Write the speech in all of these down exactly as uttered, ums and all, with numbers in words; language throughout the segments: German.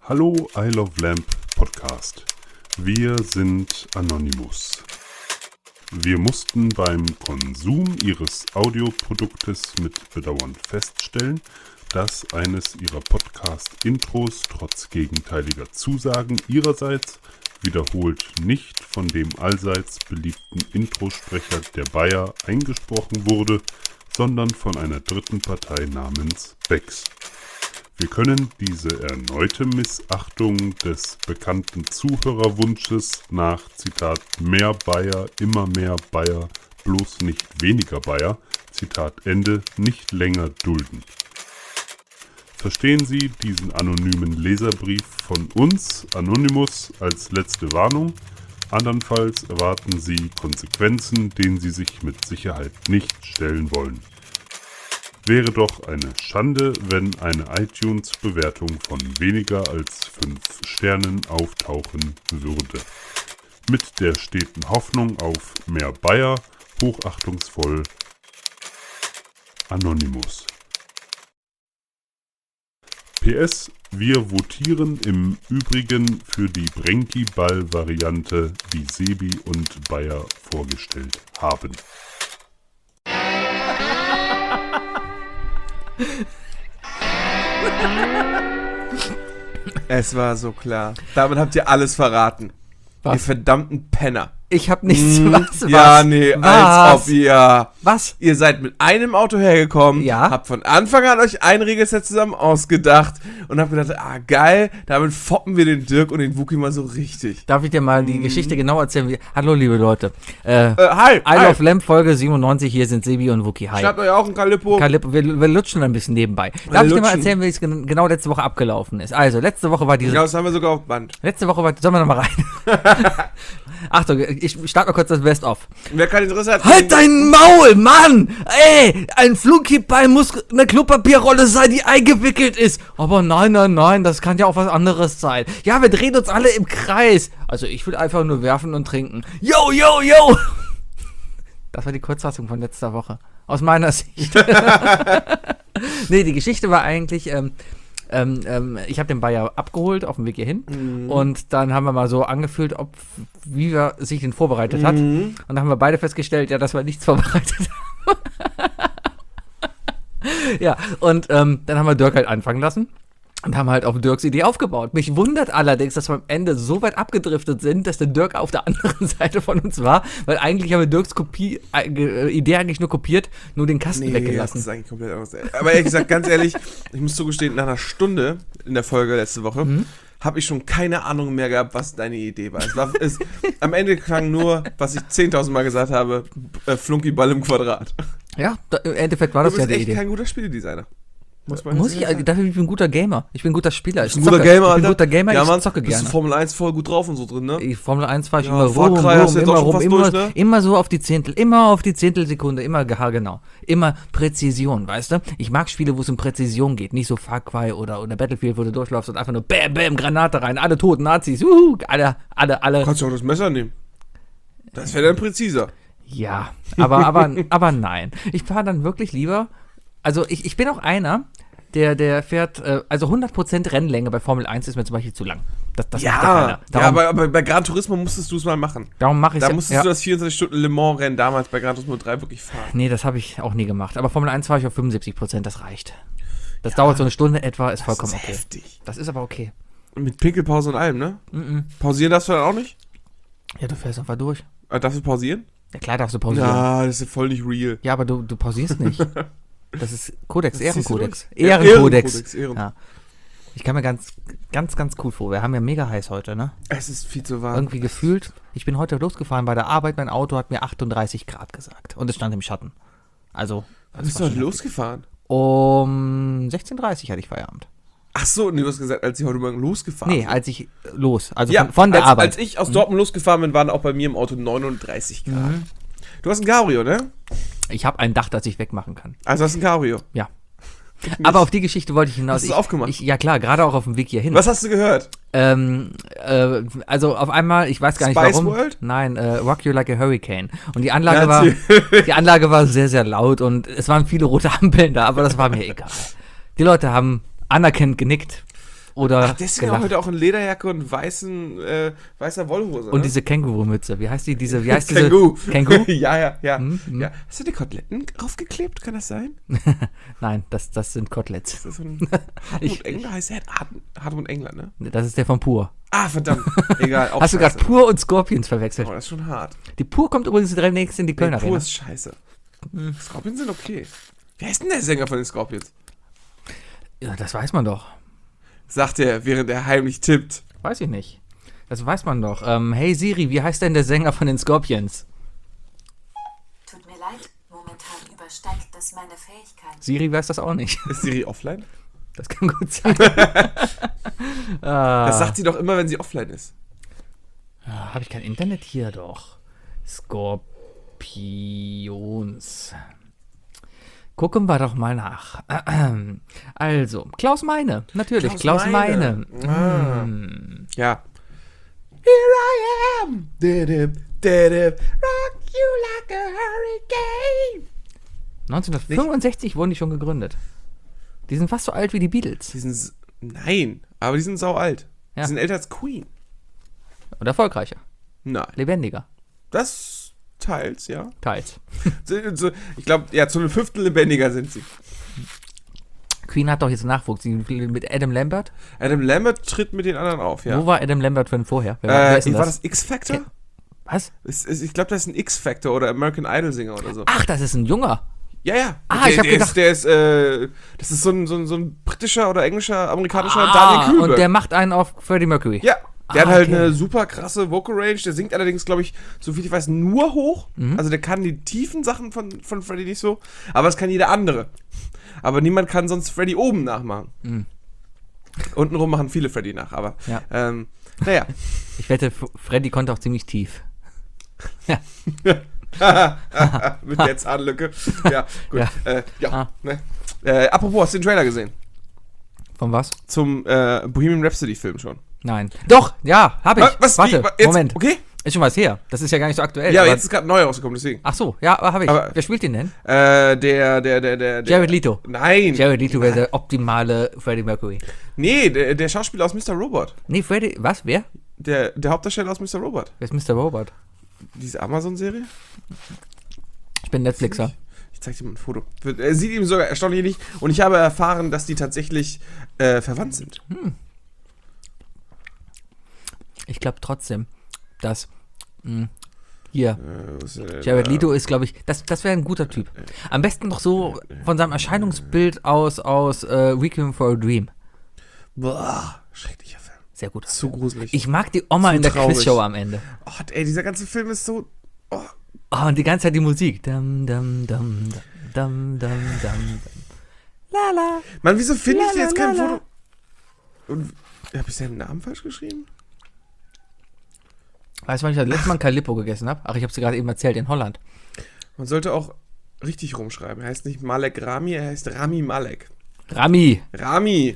Hallo I Love Lamp Podcast. Wir sind Anonymous. Wir mussten beim Konsum ihres Audioproduktes mit Bedauern feststellen, dass eines ihrer Podcast-Intros trotz gegenteiliger Zusagen ihrerseits wiederholt nicht von dem allseits beliebten Introsprecher der Bayer eingesprochen wurde, sondern von einer dritten Partei namens Bex. Wir können diese erneute Missachtung des bekannten Zuhörerwunsches nach, Zitat, mehr Bayer, immer mehr Bayer, bloß nicht weniger Bayer, Zitat Ende, nicht länger dulden. Verstehen Sie diesen anonymen Leserbrief von uns, Anonymous, als letzte Warnung. Andernfalls erwarten Sie Konsequenzen, denen Sie sich mit Sicherheit nicht stellen wollen. Wäre doch eine Schande, wenn eine iTunes-Bewertung von weniger als fünf Sternen auftauchen würde. Mit der steten Hoffnung auf mehr Bayer, hochachtungsvoll, Anonymous. P S. Wir votieren im Übrigen für die Brenki-Ball-Variante, die Sebi und Bayer vorgestellt haben. Es war so klar. Damit habt ihr alles verraten. Was? Ihr verdammten Penner. Ich hab nichts. Hm, Was? Was? Ja, nee, Was? als ob ihr... Was? Ihr seid mit einem Auto hergekommen, Ja. habt von Anfang an euch ein Regelset zusammen ausgedacht und habt gedacht, ah geil, damit foppen wir den Dirk und den Wookie mal so richtig. Darf ich dir mal die Geschichte genau erzählen? Wie, hallo, liebe Leute. Äh, Äh, hi, I hi. Love Lamp Folge siebenundneunzig. Hier sind Sebi und Wookie. Hi. Schreibt euch auch ein Kalippo. Kalip, wir, wir lutschen ein bisschen nebenbei. Darf ich dir mal lutschen. erzählen, wie es gen- genau letzte Woche abgelaufen ist? Also, letzte Woche war diese... Ja, das haben wir sogar auf Band. Letzte Woche war... Sollen wir noch mal rein? Achtung, ich starte mal kurz das Best-of. Wer kein Interesse hat... Halt dein Maul, Mann! Ey, ein Flunkyball muss eine Klopapierrolle sein, die eingewickelt ist. Aber nein, nein, nein, das kann ja auch was anderes sein. Ja, wir drehen uns alle im Kreis. Also ich will einfach nur werfen und trinken. Yo, yo, yo! Das war die Kurzfassung von letzter Woche. Aus meiner Sicht. Nee, die Geschichte war eigentlich... Ähm, Ähm, ähm, ich habe den Bayer abgeholt auf dem Weg hierhin Mhm. und dann haben wir mal so angefühlt, ob wie er sich den vorbereitet hat. Mhm. Und dann haben wir beide festgestellt, ja, dass wir nichts vorbereitet haben. Ja, und ähm, dann haben wir Dirk halt anfangen lassen und haben halt auf Dirks Idee aufgebaut. Mich wundert allerdings, dass wir am Ende so weit abgedriftet sind, dass der Dirk auf der anderen Seite von uns war, weil eigentlich haben wir Dirks Kopie, äh, Idee eigentlich nur kopiert, nur den Kasten Nee, weggelassen. das ist eigentlich komplett anders. Aber ehrlich gesagt, ganz ehrlich, ich muss zugestehen, nach einer Stunde in der Folge letzte Woche Mhm. habe ich schon keine Ahnung mehr gehabt, was deine Idee war. Es war es, am Ende klang nur, was ich zehntausend Mal gesagt habe, äh, Flunkyball im Quadrat. Ja, da, im Endeffekt war Du das ja bist die echt Idee. kein guter Spieledesigner. Muss man Muss jetzt ich, sagen. dafür ich bin ein guter Gamer. Ich bin ein guter Spieler. Ich Bist ein guter zocke. Gamer, Ich bin ein Alter. guter Gamer, Ja, ich Mann, zocke bist du gerne. Formel eins voll gut drauf und so drin, ne? Die Formel eins fahre ich Ja, immer Far rum, Cry rum, hast du jetzt immer auch schon rum, fast immer, durch, ne? immer so auf die Zehntel, immer auf die Zehntelsekunde, immer haargenau. Immer Präzision, weißt du? Ich mag Spiele, wo es um Präzision geht, nicht so Far Cry oder, oder Battlefield, wo du durchläufst und einfach nur Bäm, Bäm, Granate rein, alle toten Nazis, uhu, alle, alle, alle. Du kannst ja auch das Messer nehmen. Das wäre dann präziser. Ja, aber, aber, aber nein. Ich fahre dann wirklich lieber, also ich, ich bin auch einer, der, der fährt, äh, also hundert Prozent Rennlänge bei Formel eins ist mir zum Beispiel zu lang. Das, das macht ja Ja, keiner. ja Darum, aber, aber bei Gran Turismo musstest du es mal machen. darum mache ich Da ja, musstest ja. du das vierundzwanzig Stunden Le Mans Rennen damals bei Gran Turismo drei wirklich fahren. Nee, das habe ich auch nie gemacht. Aber Formel eins fahre ich auf fünfundsiebzig Prozent, das reicht. Das dauert so eine Stunde etwa, ist vollkommen das ist okay. heftig. Das ist aber okay. Mit Pinkelpause und allem, ne? Mhm. Pausieren darfst du dann auch nicht? Ja, du fährst einfach durch. Äh, darfst du pausieren? Ja, klar darfst du pausieren. Ja, Ja, das ist ja voll nicht real. aber du, du pausierst nicht. Das ist Kodex, Das ziehst du Ehrenkodex. durch. Ja, Ehrenkodex. Ehrenkodex, Ehren- Ja. Ich kann mir ganz, ganz, ganz cool vor. Wir haben ja mega heiß heute, ne? Es ist viel zu warm. Irgendwie gefühlt. Ich bin heute losgefahren bei der Arbeit, mein Auto hat mir achtunddreißig Grad gesagt. Und es stand im Schatten. Also. Wann bist du heute losgefahren? Um sechzehn Uhr dreißig hatte ich Feierabend. Ach so, nee, du hast gesagt, als ich heute Morgen losgefahren Nee, bin. als ich los, also Ja, von, von der als, Arbeit. als ich aus Dortmund losgefahren bin, waren auch bei mir im Auto neununddreißig Grad. Mhm. Du hast ein Cabrio, ne? Ich habe ein Dach, das ich wegmachen kann. Also hast du ein Cabrio. Ja. Aber auf die Geschichte wollte ich hinaus. Hast du es ich, aufgemacht? Ich, ja klar, gerade auch auf dem Weg hierhin. Was hast du gehört? Ähm, äh, also auf einmal, ich weiß gar nicht Spice warum. World? Nein, äh, Rock You Like a Hurricane. Und die Anlage Ja, war, erzähl. die Anlage war sehr, sehr laut und es waren viele rote Ampeln da, aber das war mir egal. Die Leute haben anerkennend genickt. Oder Ach, deswegen gelacht. heute auch in Lederjacke und weißen, äh, weißer Wollhose. Und ne? diese Känguru-Mütze. Wie heißt die? Diese, wie heißt diese? Känguru. Känguru? ja, ja, ja. Hm, hm. ja. Hast du die Koteletten draufgeklebt? Kann das sein? Nein, das, das sind Koteletts. Ist das so ein Ich- Hartmut Engler? Heißt der Hart, Hartmut Engler, ne? Das ist der von Pur. Ah, verdammt. Egal. Auch Hast du gerade scheiße. Pur und Scorpions verwechselt? Oh, das ist schon hart. Die Pur kommt übrigens demnächst in die Nee, Kölner Pur Arena. ist scheiße. Scorpions sind okay. Wer ist denn der Sänger von den Scorpions? Ja, das weiß man doch. Sagt er, während er heimlich tippt. Weiß ich nicht. Das weiß man doch. Ähm, hey Siri, wie heißt denn der Sänger von den Scorpions? Tut mir leid, momentan übersteigt das meine Fähigkeit. Siri weiß das auch nicht. Ist Siri offline? Das kann gut sein. ah, Das sagt sie doch immer, wenn sie offline ist. Habe ich kein Internet hier doch. Skorpions. Gucken wir doch mal nach. Also, Klaus Meine. Natürlich, Klaus, Klaus Meine. Meine. Ah. Hm. Ja. Here I am. Didip, didip, rock you like a hurricane. neunzehnhundertfünfundsechzig wurden die schon gegründet. Die sind fast so alt wie die Beatles. Die sind. s- Nein, aber die sind sau alt. Ja. Die sind älter als Queen. Und erfolgreicher. Nein. Lebendiger. Das teils, ja. Teils. So- so- Ich glaube, ja, zu einem Fünftel lebendiger sind sie. Queen hat doch jetzt Nachwuchs. Die- Mit Adam Lambert. Adam Lambert tritt mit den anderen auf, ja. Wo war Adam Lambert denn vorher? Wer war, wer Äh, ist denn war das? das X-Factor? Ke- Was? Es- es- Ich glaube, das ist ein X-Factor oder American Idol-Singer oder so. Ach, das ist ein Junger. Ja, ja. Ah, der, ich hab der gedacht- Ist, der ist, äh, das ist so ein, so, ein, so ein britischer oder englischer, amerikanischer Ah, Daniel Kühlberg. und der macht einen auf Freddie Mercury. ja, der Ah, hat halt okay. eine super krasse Vocal Range. Der singt allerdings, glaube ich, so viel ich weiß, nur hoch. Mhm. Also der kann die tiefen Sachen von, von Freddie nicht so. Aber das kann jeder andere. Aber niemand kann sonst Freddie oben nachmachen. Mhm. Untenrum machen viele Freddie nach. Aber, Ja. ähm, naja. Ich wette, F- Freddie konnte auch ziemlich tief. Ja. Mit der Zahnlücke. Ja, gut. Ja. Ja, äh, ja Ah. ne. äh, apropos, hast du den Trailer gesehen? Von was? Zum äh, Bohemian Rhapsody-Film schon. Nein. Doch, ja, habe ich. Was? Was? Warte, Wie? Wa- jetzt? Moment. Okay. Ist schon was her. Das ist ja gar nicht so aktuell. Ja, aber aber- jetzt ist gerade neu rausgekommen, deswegen. Ach so, ja, habe ich. Aber- Wer spielt den denn? Äh, der, der, der, der, der. Jared Leto. Nein. Jared Leto wäre der optimale Freddie Mercury. Nee, der, der Schauspieler aus Mister Robot. Nee, Freddie, was? Wer? Der, der Hauptdarsteller aus Mister Robot. Wer ist Mister Robot? Diese Amazon-Serie? Ich bin Netflixer. Ich zeig dir mal ein Foto. Wird- Er sieht ihm sogar erstaunlich ähnlich. Und ich habe erfahren, dass die tatsächlich äh, verwandt sind. Ich glaube trotzdem, dass mh, hier, Äh, was, äh, Jared äh, Leto ist, glaube ich, das, das wäre ein guter Typ. Am besten noch so von seinem Erscheinungsbild aus, aus äh, Requiem for a Dream. Boah, schrecklicher Film. Sehr gut. Zu gruselig. Ich mag die Oma Zu in der traurig. Quizshow am Ende. oh, ey, dieser ganze Film ist so. Oh, Oh, und die ganze Zeit die Musik. Dum, dum, dum, dum, dum, dum, dum. La la. Mann, wieso finde ich La, jetzt la, kein la, Foto? Und habe ich seinen Namen falsch geschrieben? Weißt du, wann ich das letzte Mal ein Calippo gegessen habe? Ach, ich habe es dir gerade eben erzählt, in Holland. Man sollte auch richtig rumschreiben. Er heißt nicht Malek Rami, er heißt Rami Malek. Rami. Rami,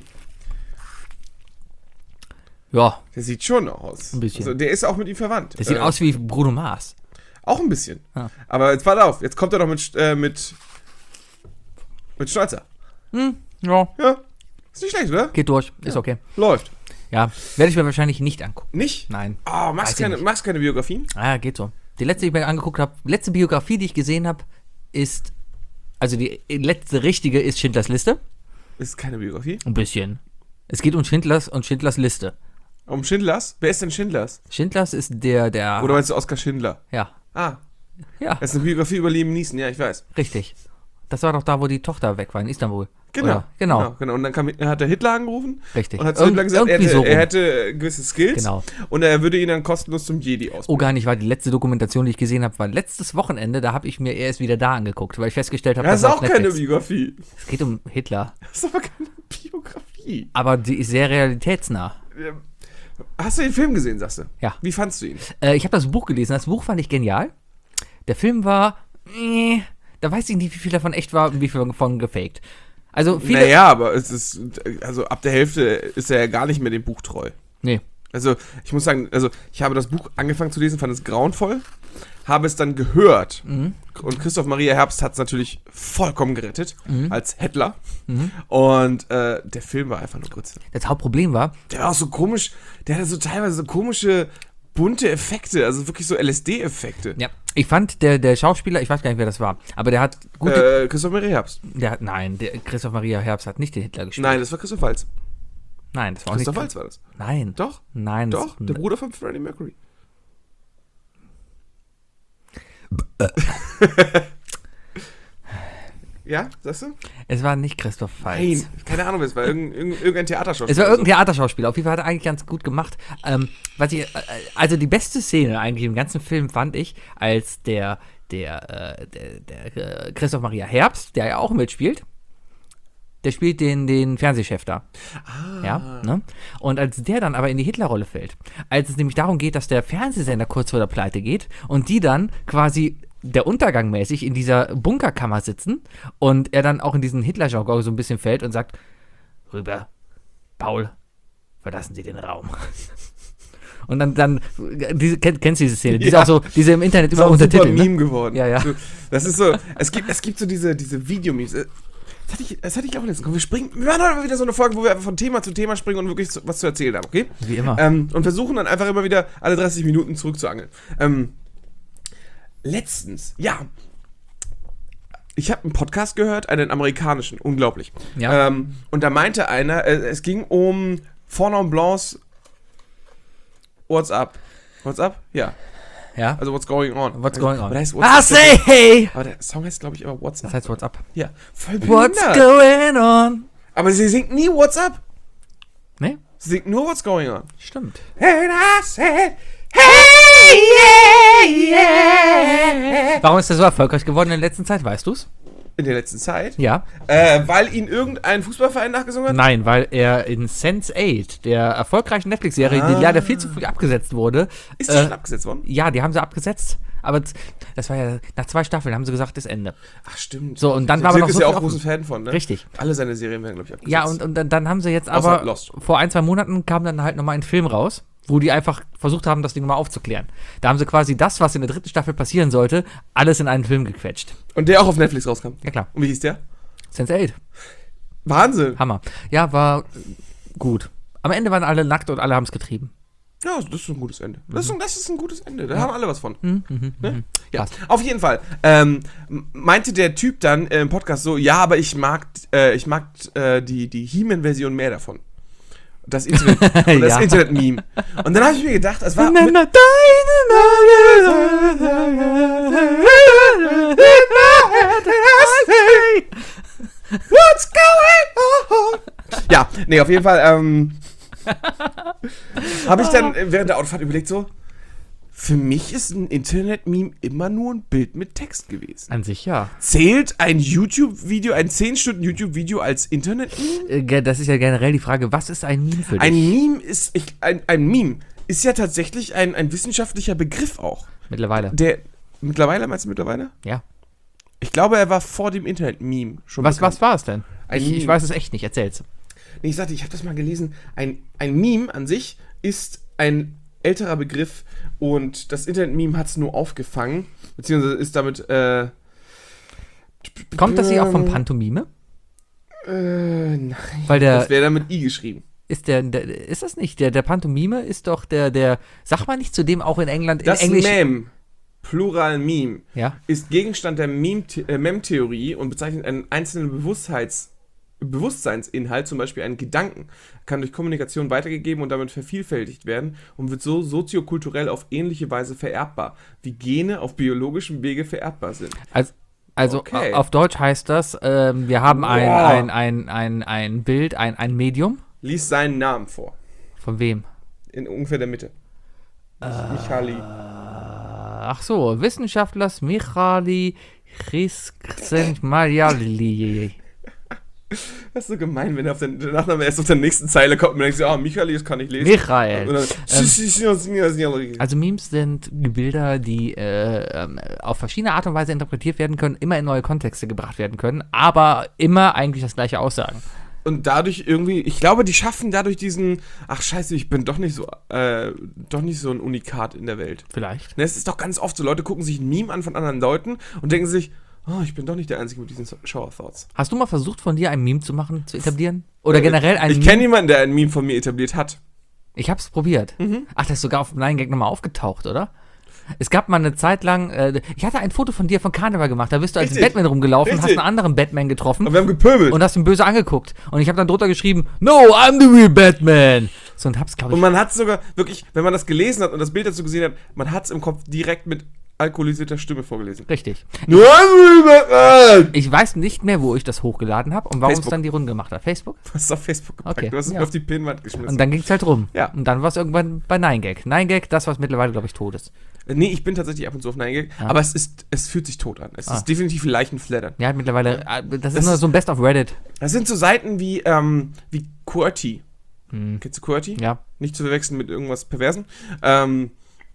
Ja, der sieht schon aus. Ein bisschen. Also, der ist auch mit ihm verwandt. das sieht Äh, aus wie Bruno Mars. Auch ein bisschen. Ja. Aber jetzt pass auf, jetzt kommt er doch mit, äh, mit, mit Schnäuzer. Hm, ja. Ja, ist nicht schlecht, oder? Geht durch, ist okay. Läuft. Ja, werde ich mir wahrscheinlich nicht angucken. Nicht? Nein. Oh, Weiß machst ich keine, nicht. machst keine Biografien? Ah, geht so. Die letzte, die ich mir angeguckt habe, letzte Biografie, die ich gesehen habe, ist, also die letzte richtige ist Schindlers Liste. Ist keine Biografie. Ein bisschen. Es geht um Schindlers und Schindlers Liste. Um Schindlers? Wer ist denn Schindlers? Schindlers ist der, der... Oder meinst du Oskar Schindler? Ja, Ah, ja, das ist eine Biografie über Liam Neeson, ja, ich weiß. richtig. Das war doch da, wo die Tochter weg war, in Istanbul. Genau. Oder? Genau, genau. genau. Und dann kam, hat er Hitler angerufen richtig. und hat zu Irgend- Hitler gesagt, er irgendwie hätte, so rum. er hätte gewisse Skills Genau. und er würde ihn dann kostenlos zum Jedi Oh, ausbilden. gar nicht, war die letzte Dokumentation, die ich gesehen habe, war letztes Wochenende, da habe ich mir erst wieder da angeguckt, weil ich festgestellt habe, Das ist auf auch keine Netflix- Biografie. Es geht um Hitler, Das ist aber keine Biografie. aber die ist sehr realitätsnah. Ähm, Hast du den Film gesehen, sagst du? Ja. Wie fandst du ihn? Äh, ich habe das Buch gelesen, das Buch fand ich genial. Der Film war, äh, da weiß ich nicht, wie viel davon echt war und wie viel davon gefaked. Also viele, Naja, aber es ist, also ab der Hälfte ist er ja gar nicht mehr dem Buch treu. nee, Also, ich muss sagen, also ich habe das Buch angefangen zu lesen, fand es grauenvoll, habe es dann gehört Mhm. und Christoph Maria Herbst hat es natürlich vollkommen gerettet, Mhm. als Hettler. Mhm. Und äh, der Film war einfach nur Grütze. Das Hauptproblem war, Der war auch so komisch, der hatte so teilweise so komische, bunte Effekte, also wirklich so L S D-Effekte. ja, ich fand, der, der Schauspieler, ich weiß gar nicht, wer das war, aber der hat gute, Äh, Christoph Maria Herbst. der hat, nein, der Christoph Maria Herbst hat nicht den Hitler gespielt. Nein, das war Christoph Waltz. Nein, das war auch Christoph nicht. Waltz war das. Nein. Doch, Nein. doch, das, der Bruder von Freddie Mercury. Ja, sagst du? Es war nicht Christoph Waltz. Nein, keine Ahnung, es war irgendein, irgendein, irgendein Theaterschauspieler. Es war oder irgendein Theaterschauspieler. Auf jeden Fall hat er eigentlich ganz gut gemacht. Ähm, was ich, äh, also die beste Szene eigentlich im ganzen Film fand ich, als der, der, äh, der, der äh, Christoph Maria Herbst, der ja auch mitspielt, der spielt den, den Fernsehchef da. Ah. Ja, ne? Und als der dann aber in die Hitlerrolle fällt, als es nämlich darum geht, dass der Fernsehsender kurz vor der Pleite geht und die dann quasi der Untergang mäßig in dieser Bunkerkammer sitzen und er dann auch in diesen Hitler-Jargon so ein bisschen fällt und sagt, rüber, Paul, verlassen Sie den Raum. Und dann, dann diese, kenn, kennst du diese Szene? Die Ja. ist auch so, diese im Internet Das ist immer auch ein super untertitelt. Meme Ne? geworden. Ja, ja. So, das ist so, es gibt, es gibt so diese, diese Videomemes. Das hatte, ich, das hatte ich auch letztens. Komm, wir springen, wir machen heute mal wieder so eine Folge, wo wir einfach von Thema zu Thema springen und wirklich so, was zu erzählen haben, okay? Wie immer. Ähm, und versuchen dann einfach immer wieder alle dreißig Minuten zurückzuangeln. Ähm, letztens, ja. Ich habe einen Podcast gehört, einen amerikanischen, unglaublich. Ja. Ähm, und da meinte einer, äh, es ging um Fernand Blancs What's Up. What's Up? Ja. Ja. Also What's Going On. What's going on? Aber, der heißt What's Ah, Up. say hey! Aber der Song heißt, glaube ich, aber What's Up. Das heißt What's up? Ja, voll What's behindert. going on? Aber sie singt nie What's Up. Ne? Sie singt nur What's Going On. Stimmt. And I said, hey, yeah, yeah. Warum ist er so erfolgreich geworden in der letzten Zeit, weißt du's? In der letzten Zeit. Ja. Äh, weil ihn irgendein Fußballverein nachgesungen hat? Nein, weil er in sense eight, der erfolgreichen Netflix-Serie, die Ah. leider viel zu früh abgesetzt wurde. Ist die äh, schon abgesetzt worden? Ja, die haben sie abgesetzt. Aber z- das war ja, nach zwei Staffeln haben sie gesagt, ist Ende. Ach, stimmt. So, und dann war aber Dirk noch ist so ja viel auch offen. großen Fan von, ne? Richtig. Alle seine Serien werden, glaube ich, abgesetzt. Ja, und, und dann, dann haben sie jetzt Außer aber, Lost. vor ein, zwei Monaten kam dann halt nochmal ein Film raus, wo die einfach versucht haben, das Ding mal aufzuklären. Da haben sie quasi das, was in der dritten Staffel passieren sollte, alles in einen Film gequetscht. Und der auch auf Netflix rauskam. Ja klar, Und wie hieß der? sense eight. Wahnsinn. Hammer. Ja, war gut. Am Ende waren alle nackt und alle haben es getrieben. Ja, das ist ein gutes Ende. Das ist ein, das ist ein gutes Ende. Da haben alle was von. Mhm, mhm, Ne? mhm. Ja, Passt. auf jeden Fall. Ähm, m- meinte der Typ dann äh, im Podcast so, ja, aber ich mag, äh, ich mag äh, die, die He-Man-Version mehr davon. Das Internet, und das Ja. Internet-Meme. Und dann habe ich mir gedacht, es war... Nimm mal What's going on? Ja, nee, auf jeden Fall ähm, habe ich dann während der Autofahrt überlegt so, für mich ist ein Internet-Meme immer nur ein Bild mit Text gewesen. An sich ja. Zählt ein YouTube-Video, ein zehn Stunden YouTube-Video als Internet-Meme? Äh, ge- Das ist ja generell die Frage, was ist ein Meme für dich? Ein Meme ist, ich, ein, ein Meme ist ja tatsächlich ein, ein wissenschaftlicher Begriff auch. Mittlerweile. Der, mittlerweile, meinst du mittlerweile? Ja. Ich glaube, er war vor dem Internet-Meme schon Was, bekannt. was war es denn? Ein Ich, ich Meme. weiß es echt nicht, erzähl's. Nee, ich sagte, ich habe das mal gelesen. Ein, ein Meme an sich ist ein älterer Begriff und das Internet-Meme hat es nur aufgefangen, beziehungsweise ist damit, äh, Kommt das nicht auch vom ähm, Pantomime? äh, nein, Weil der, das wäre dann mit I geschrieben. ist der, der, ist das nicht, der, der Pantomime ist doch der, der, sag mal nicht zu dem auch in England, in Das Englisch. Mem, Plural Meme, Ja. ist Gegenstand der Meme- äh, Mem-Theorie und bezeichnet einen einzelnen Bewusstheits Bewusstseinsinhalt, zum Beispiel einen Gedanken, kann durch Kommunikation weitergegeben und damit vervielfältigt werden und wird so soziokulturell auf ähnliche Weise vererbbar, wie Gene auf biologischem Wege vererbbar sind. Also, also Okay. auf Deutsch heißt das, ähm, wir haben ein, Boah. ein, ein, ein, ein Bild, ein, ein Medium. Lies seinen Namen vor, Von wem? in ungefähr der Mitte. Michali. Ach so, Wissenschaftlers Michali Csikszentmihalyi. Das ist so gemein, wenn er auf den, der Nachname erst auf der nächsten Zeile kommt und man denkt so, ah, Michali, das kann ich lesen. Michael. Und dann, Also Memes sind Bilder, die äh, ähm, auf verschiedene Art und Weise interpretiert werden können, immer in neue Kontexte gebracht werden können, aber immer eigentlich das gleiche aussagen. und dadurch irgendwie, ich glaube, die schaffen dadurch diesen, ach scheiße, ich bin doch nicht so, äh, doch nicht so ein Unikat in der Welt. Vielleicht. Ne, es ist doch ganz oft so, Leute gucken sich ein Meme an von anderen Leuten und denken sich, oh, ich bin doch nicht der Einzige mit diesen Shower Thoughts. Hast du mal versucht, von dir ein Meme zu machen, zu etablieren? Oder generell ein Ich Meme? kenne jemanden, der ein Meme von mir etabliert hat. Ich hab's probiert. Mhm. Ach, das ist sogar auf Nine Gag nochmal aufgetaucht, oder? Es gab mal eine Zeit lang, äh, ich hatte ein Foto von dir von Karneval gemacht, da bist du als Richtig. Batman rumgelaufen, Richtig. hast einen anderen Batman getroffen Und wir haben gepöbelt. und hast ihn böse angeguckt. Und ich habe dann drunter geschrieben, no, I'm the real Batman. So, und hab's, glaube Und ich, man hat sogar, wirklich, wenn man das gelesen hat und das Bild dazu gesehen hat, man hat es im Kopf direkt mit alkoholisierter Stimme vorgelesen. richtig. Nur Batman! Ich weiß nicht mehr, wo ich das hochgeladen habe und warum es Facebook. dann die Runde gemacht hat. Facebook? Du hast es auf Facebook gepackt, Okay, du hast es ja. mir auf die Pinnwand geschmissen. Und dann ging's halt rum. Ja. Und dann war es irgendwann bei Nine Gag. Nine Gag, das, was mittlerweile, glaube ich, tot ist. Nee, ich bin tatsächlich ab und zu auf Nine Gag, Ah. aber es ist, es fühlt sich tot an. Es Ah. ist definitiv Leichenflattern. Ja, mittlerweile, äh, das ist Das nur ist- so ein Best of Reddit. Das sind so Seiten wie, ähm, wie QWERTY. Hm. Kennst du QWERTY? Ja. Nicht zu verwechseln mit irgendwas Perversen. Ähm,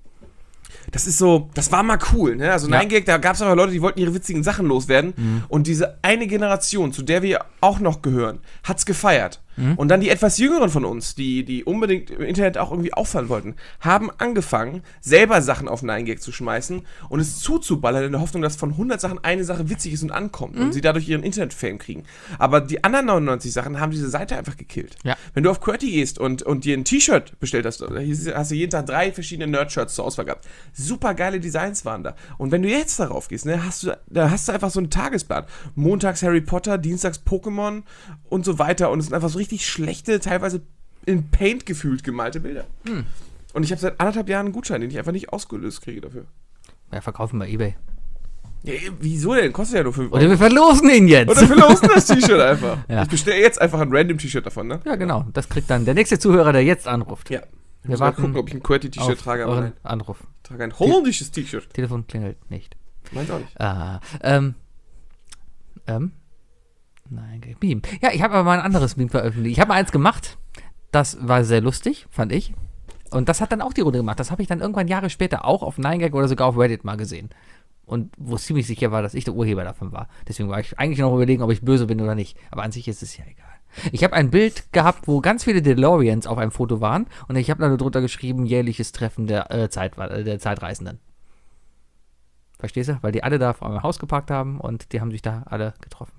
das ist so, das war mal cool, ne? Also Ja. Nine Gag, da gab es aber Leute, die wollten ihre witzigen Sachen loswerden. Mhm. Und diese eine Generation, zu der wir auch noch gehören, hat's gefeiert. Mhm. Und dann die etwas jüngeren von uns, die, die unbedingt im Internet auch irgendwie auffallen wollten, haben angefangen, selber Sachen auf Nine Gag zu schmeißen und es zuzuballern in der Hoffnung, dass von hundert Sachen eine Sache witzig ist und ankommt Mhm. und sie dadurch ihren Internet-Fame kriegen. Aber die anderen neunundneunzig Sachen haben diese Seite einfach gekillt. Ja. Wenn du auf QWERTY gehst und, und dir ein T-Shirt bestellt hast, da hieß- hast du jeden Tag drei verschiedene Nerd-Shirts zur Auswahl gehabt. Super geile Designs waren da. Und wenn du jetzt darauf gehst, ne, hast du, da hast du einfach so einen Tagesplan. Montags Harry Potter, Dienstags Pokémon und so weiter. Und es sind einfach so richtig schlechte, teilweise in Paint gefühlt gemalte Bilder. Hm. Und ich habe seit anderthalb Jahren einen Gutschein, den ich einfach nicht ausgelöst kriege dafür. Ja, verkaufen bei eBay. Ja, wieso denn? Kostet ja nur fünf Oder Euro. wir verlosen ihn jetzt. Oder wir losen das T-Shirt einfach. Ja. Ich bestelle jetzt einfach ein random T-Shirt davon, ne? Ja, genau. Das kriegt dann der nächste Zuhörer, der jetzt anruft. Ja. Ich Wir muss mal warten gucken, ob ich ein QWERTY-T-Shirt Auf trage, aber euren nein. Anruf. Ich trage ein holländisches T-Shirt. Telefon klingelt nicht. Meins auch nicht. Ah, ähm, ähm, nein, kein Meme. Ja, ich habe aber mal ein anderes Meme veröffentlicht. Ich habe mal eins gemacht, das war sehr lustig, fand ich. Und das hat dann auch die Runde gemacht. Das habe ich dann irgendwann Jahre später auch auf Nine Gag oder sogar auf Reddit mal gesehen. Und wo es ziemlich sicher war, dass ich der Urheber davon war. Deswegen war ich eigentlich noch überlegen, ob ich böse bin oder nicht. Aber an sich ist es ja egal. Ich habe ein Bild gehabt, wo ganz viele DeLoreans auf einem Foto waren. Und ich habe dann drunter geschrieben, jährliches Treffen der, äh, Zeit, äh, der Zeitreisenden. Verstehst du? Weil die alle da vor meinem Haus geparkt haben und die haben sich da alle getroffen.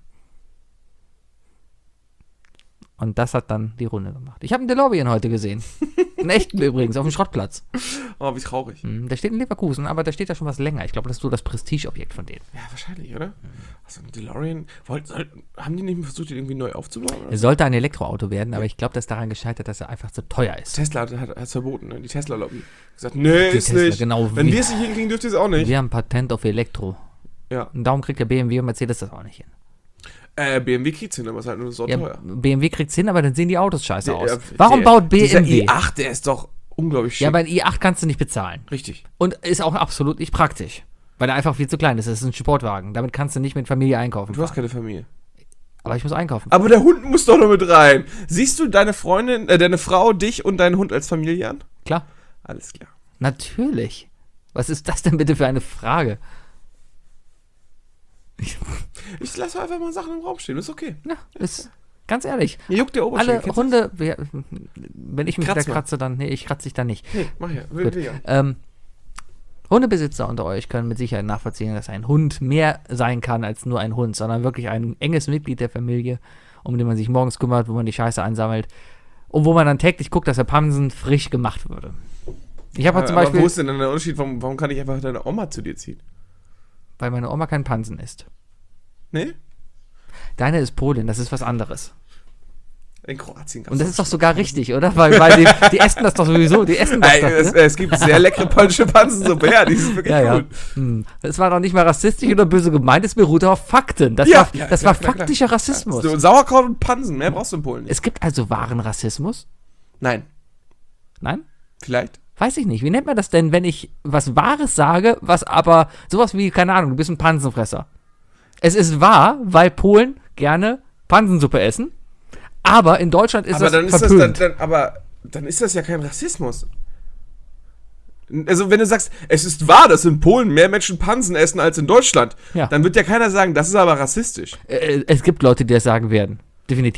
Und das hat dann die Runde gemacht. Ich habe einen DeLorean heute gesehen. Einen echten übrigens, auf dem Schrottplatz. Oh, wie traurig. Hm, Der steht in Leverkusen, aber der steht da schon was länger. Ich glaube, das ist so das Prestigeobjekt von denen. Ja, wahrscheinlich, oder? Also ein DeLorean, wollten, sollten, haben die nicht mal versucht, den irgendwie neu aufzubauen? Oder? Es sollte ein Elektroauto werden, aber ich glaube, das ist daran gescheitert, dass er einfach zu teuer ist. Tesla hat es verboten, ne? Die Tesla-Lobby. Gesagt, nee, Die ist Tesla, nicht. genau. Wenn wie- wir es nicht hinkriegen, dürft ihr es auch nicht. Wir haben Patent auf Elektro. Ja. Und darum kriegt der B M W und Mercedes das auch nicht hin. Äh, B M W kriegt's hin, aber es ist halt nur so Ja, teuer. B M W kriegt's hin, aber dann sehen die Autos scheiße aus. Der- Warum der- baut B M W? Dieser i acht, der ist doch unglaublich schick. Ja, aber ein i acht kannst du nicht bezahlen. Richtig. Und ist auch absolut nicht praktisch. Weil er einfach viel zu klein ist. Das ist ein Sportwagen. Damit kannst du nicht mit Familie einkaufen. Du hast fahren. keine Familie. Aber ich muss einkaufen. Aber der Hund muss doch noch mit rein. Siehst du deine Freundin, äh, deine Frau, dich und deinen Hund als Familie an? Klar. Alles klar. Natürlich. Was ist das denn bitte für eine Frage? Ich lasse einfach mal Sachen im Raum stehen, ist okay. Ja, ist ganz ehrlich. Mir juckt der Oberschenkel. Alle kennst du Hunde, wer- wenn ich mich Kratz da mal. kratze, dann, nee, ich kratze dich dann nicht. das? Hey, mach ja. Will, Gut. will ja. Ähm, Hundebesitzer unter euch können mit Sicherheit nachvollziehen, dass ein Hund mehr sein kann als nur ein Hund, sondern wirklich ein enges Mitglied der Familie, um den man sich morgens kümmert, wo man die Scheiße einsammelt und wo man dann täglich guckt, dass der Pansen frisch gemacht wurde. Ich habe halt zum aber Beispiel, wo ist denn dann der Unterschied? Warum, warum kann ich einfach deine Oma zu dir ziehen? weil meine Oma kein Pansen isst. Nee? Deine ist Polin, das ist was anderes. In Kroatien gab's Und das ist doch sogar richtig, oder? Weil, weil die, die essen das doch sowieso, die essen das Ey, doch, es, ne? es gibt sehr leckere polnische Pansensuppe, ja, die ist wirklich Ja, ja. gut. Hm. Das war doch nicht mal rassistisch oder böse gemeint, es beruht auf Fakten. Das Ja, war, ja, das klar, war klar, faktischer klar. Rassismus. So, Sauerkraut und Pansen, mehr brauchst du in Polen nicht. Es gibt also wahren Rassismus? Nein, Nein? vielleicht. Weiß ich nicht. Wie nennt man das denn, wenn ich was Wahres sage, was aber sowas wie, keine Ahnung, du bist ein Pansenfresser. Es ist wahr, weil Polen gerne Pansensuppe essen, aber in Deutschland ist aber das dann ist verpönt. das dann, dann, aber dann ist das ja kein Rassismus. Also wenn du sagst, es ist wahr, dass in Polen mehr Menschen Pansen essen als in Deutschland, Ja. dann wird ja keiner sagen, das ist aber rassistisch. äh, es gibt Leute, die das sagen werden. Definitiv.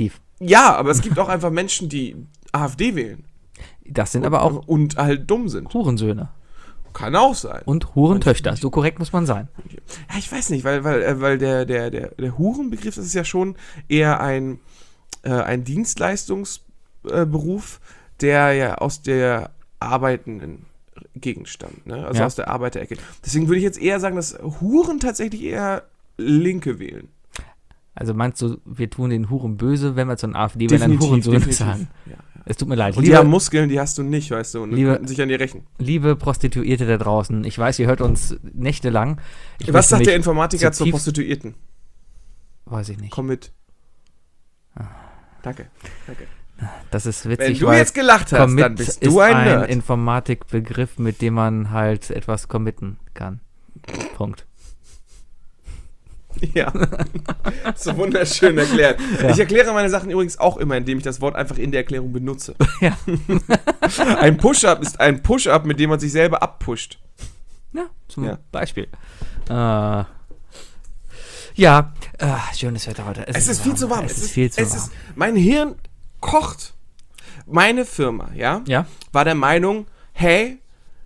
Ja, aber es gibt auch einfach Menschen, die AfD wählen. Das sind aber auch Und halt dumm sind. Hurensöhne. Kann auch sein. Und Hurentöchter. So korrekt muss man sein. Ja, ich weiß nicht, weil, weil, äh, weil der, der, der, der Hurenbegriff, das ist ja schon eher ein, äh, ein Dienstleistungsberuf, äh, der ja aus der arbeitenden Gegend stammt, ne? Also Ja. aus der Arbeiterecke. Deswegen würde ich jetzt eher sagen, dass Huren tatsächlich eher Linke wählen. Also meinst du, wir tun den Huren böse, wenn wir zu einer AfD wählen, dann Hurensöhne sagen? Ja, ja. Es tut mir leid. Und die haben Muskeln, die hast du nicht, weißt du, und Liebe- könnten sich an dir rächen. Liebe Prostituierte da draußen, ich weiß, ihr hört uns nächtelang. Ich Was möchte sagt mich der Informatiker zur zutiefst- Prostituierten? Weiß ich nicht. Komm mit. Danke, danke. Das ist Wenn witzig, du weil jetzt gelacht hast, Commit dann bist ist du ein ein Nerd. Informatikbegriff, mit dem man halt etwas committen kann. Punkt. Ja. So wunderschön erklärt. Ja. Ich erkläre meine Sachen übrigens auch immer, indem ich das Wort einfach in der Erklärung benutze. Ja. Ein Push-Up ist ein Push-Up, mit dem man sich selber abpusht. Ja, zum Ja. Beispiel. Äh, ja, äh, schönes Wetter heute. Es ist viel zu warm. Es ist viel zu es warm. Ist, mein Hirn kocht. Meine Firma, ja, Ja, war der Meinung, hey,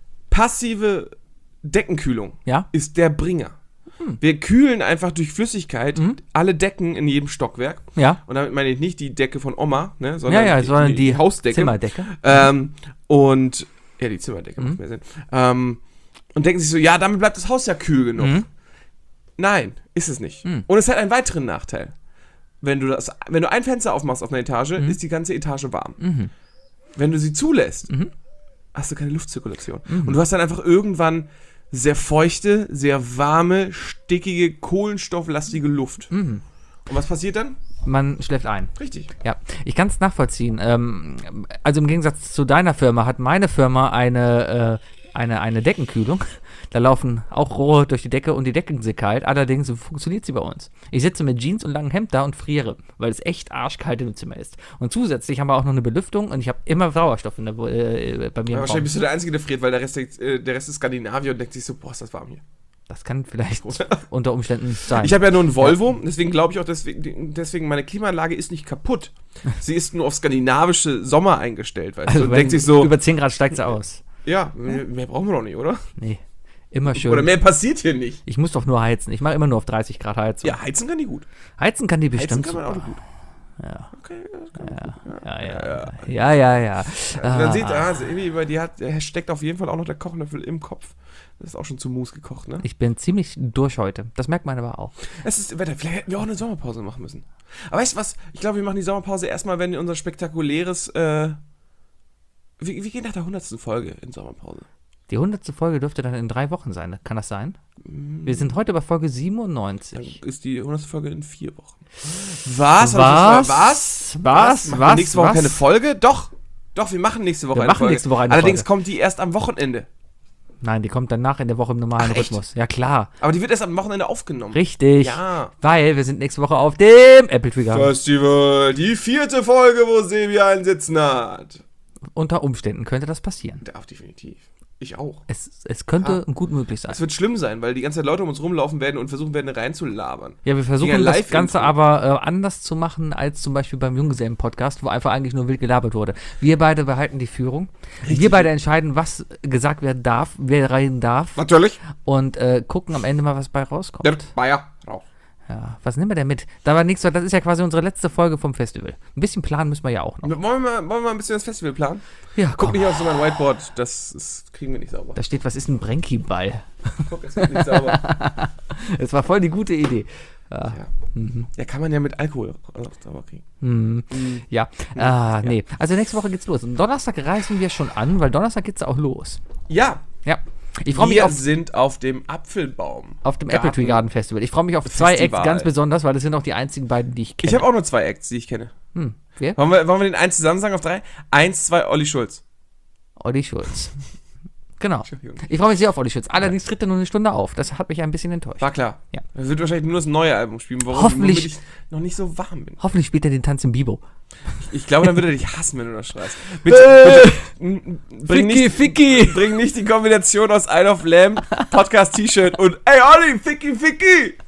passive Deckenkühlung ja, ist der Bringer. Hm. Wir kühlen einfach durch Flüssigkeit Mhm. alle Decken in jedem Stockwerk. ja. Und damit meine ich nicht die Decke von Oma, ne, sondern, Ja, ja, die, sondern die, die, die Hausdecke. Zimmerdecke. Ähm, und, ja, die Zimmerdecke Mhm. macht mehr Sinn. Ähm, und denken sich so, ja, damit bleibt das Haus ja kühl genug. Mhm. Nein, ist es nicht. Mhm. Und es hat einen weiteren Nachteil. Wenn du, das, wenn du ein Fenster aufmachst auf einer Etage, Mhm. ist die ganze Etage warm. Mhm. Wenn du sie zulässt, Mhm. hast du keine Luftzirkulation. Mhm. Und du hast dann einfach irgendwann sehr feuchte, sehr warme, stickige, kohlenstofflastige Luft. Mhm. Und was passiert dann? Man schläft ein. Richtig. Ja, ich kann es nachvollziehen. Ähm, also im Gegensatz zu deiner Firma hat meine Firma eine, äh, eine, eine Deckenkühlung. Da laufen auch Rohre durch die Decke und die Decken sind kalt. Allerdings funktioniert sie bei uns. Ich sitze mit Jeans und langem Hemd da und friere, weil es echt arschkalt im Zimmer ist. Und zusätzlich haben wir auch noch eine Belüftung und ich habe immer Sauerstoff in der, äh, bei mir Ja, im wahrscheinlich Raum. bist du der Einzige, der friert, weil der Rest, äh, der Rest ist Skandinavier und denkt sich so, boah, ist das warm hier. Das kann vielleicht unter Umständen sein. Ich habe ja nur einen Volvo, deswegen glaube ich auch, deswegen, deswegen meine Klimaanlage ist nicht kaputt. Sie ist nur auf skandinavische Sommer eingestellt, weißt also du, und wenn denkt sich so, über zehn Grad steigt sie aus. ja, mehr, mehr brauchen wir doch nicht, oder? Nee, immer schön. Oder mehr passiert hier nicht. Ich muss doch nur heizen. Ich mache immer nur auf dreißig Grad Heizung. Ja, heizen kann die gut. Heizen kann die Heizen bestimmt kann man auch super. gut. Ja. Okay, das kann Ja, gut. ja, ja, ja, ja, ja. Und dann Ah. sieht er, also irgendwie, bei die hat, der steckt auf jeden Fall auch noch der Kochlöffel im Kopf. Das ist auch schon zu Mus gekocht, ne? Ich bin ziemlich durch heute. Das merkt man aber auch. Es ist Wetter. Vielleicht hätten wir auch eine Sommerpause machen müssen. Aber weißt du was? Ich glaube, wir machen die Sommerpause erstmal, wenn unser spektakuläres, äh, wir, wir gehen nach der hundertsten Folge in Sommerpause. Die hundertste Folge dürfte dann in drei Wochen sein. Kann das sein? Wir sind heute bei Folge Dann siebenundneunzig. ist die hundertste Folge in vier Wochen. Was? Was? Was? Was? Machen Was? wir nächste Woche Was? keine Folge? Doch. Doch, wir machen nächste Woche Wir eine machen Folge. nächste Woche eine Allerdings Folge. kommt die erst am Wochenende. Nein, die kommt danach in der Woche im normalen Ach, echt? Rhythmus. Ja, klar. Aber die wird erst am Wochenende aufgenommen. Richtig. Ja. Weil wir sind nächste Woche auf dem Apple Trigger. Festival. Die vierte Folge, wo Sebi einen Sitzen hat. Unter Umständen könnte das passieren. Darf definitiv. Ich auch. Es, es könnte Ah. gut möglich sein. Es wird schlimm sein, weil die ganze Zeit Leute um uns rumlaufen werden und versuchen werden, reinzulabern. Ja, wir versuchen Gegen ein das Live-Intro. Ganze aber äh, anders zu machen als zum Beispiel beim Junggesellen-Podcast, wo einfach eigentlich nur wild gelabert wurde. Wir beide behalten die Führung. Wir beide entscheiden, was gesagt werden darf, wer rein darf Natürlich. und äh, gucken am Ende mal, was bei rauskommt. Der Bayer Rauch. Ja, was nehmen wir denn mit? Da war nichts, das ist ja quasi unsere letzte Folge vom Festival. Ein bisschen planen müssen wir ja auch noch. Wollen wir, mal, wollen wir mal ein bisschen das Festival planen? Ja, Guck komm. nicht auf so mein Whiteboard, das ist, kriegen wir nicht sauber. Da steht, was ist ein Brenki-Ball? Guck, es wird nicht sauber. Das war voll die gute Idee. Ja. Ja. Mhm. Ja, kann man ja mit Alkohol auch sauber kriegen. Mhm. Mhm. Ja, ah, nee. Also nächste Woche geht's los. Und Donnerstag reißen wir schon an, weil Donnerstag geht's auch los. Ja, Ja. Ich freue mich wir auf, sind auf dem Apfelbaum. auf dem Garten. Apple Tree Garden Festival. Ich freue mich auf zwei Festival. Acts ganz besonders, weil das sind auch die einzigen beiden, die ich kenne. Ich habe auch nur zwei Acts, die ich kenne. Hm, wer? Wollen wir, wollen wir den eins zusammen sagen auf drei? Eins, zwei, Olli Schulz. Olli Schulz. Genau. Entschuldigung. Ich freue mich sehr auf Olli Schulz. Allerdings tritt er nur eine Stunde auf. Das hat mich ein bisschen enttäuscht. War klar. Ja. Er wird wahrscheinlich nur das neue Album spielen, worum, Hoffentlich- womit ich noch nicht so warm bin. Hoffentlich spielt er den Tanz im Bibo. Ich glaube, dann wird er dich hassen, wenn du das schreist. Bitte, bitte n- bring, Ficky, nicht, Ficky! bring nicht die Kombination aus Isle of Lamb, Podcast-T-Shirt und Ey Olli, Ficky, Ficky!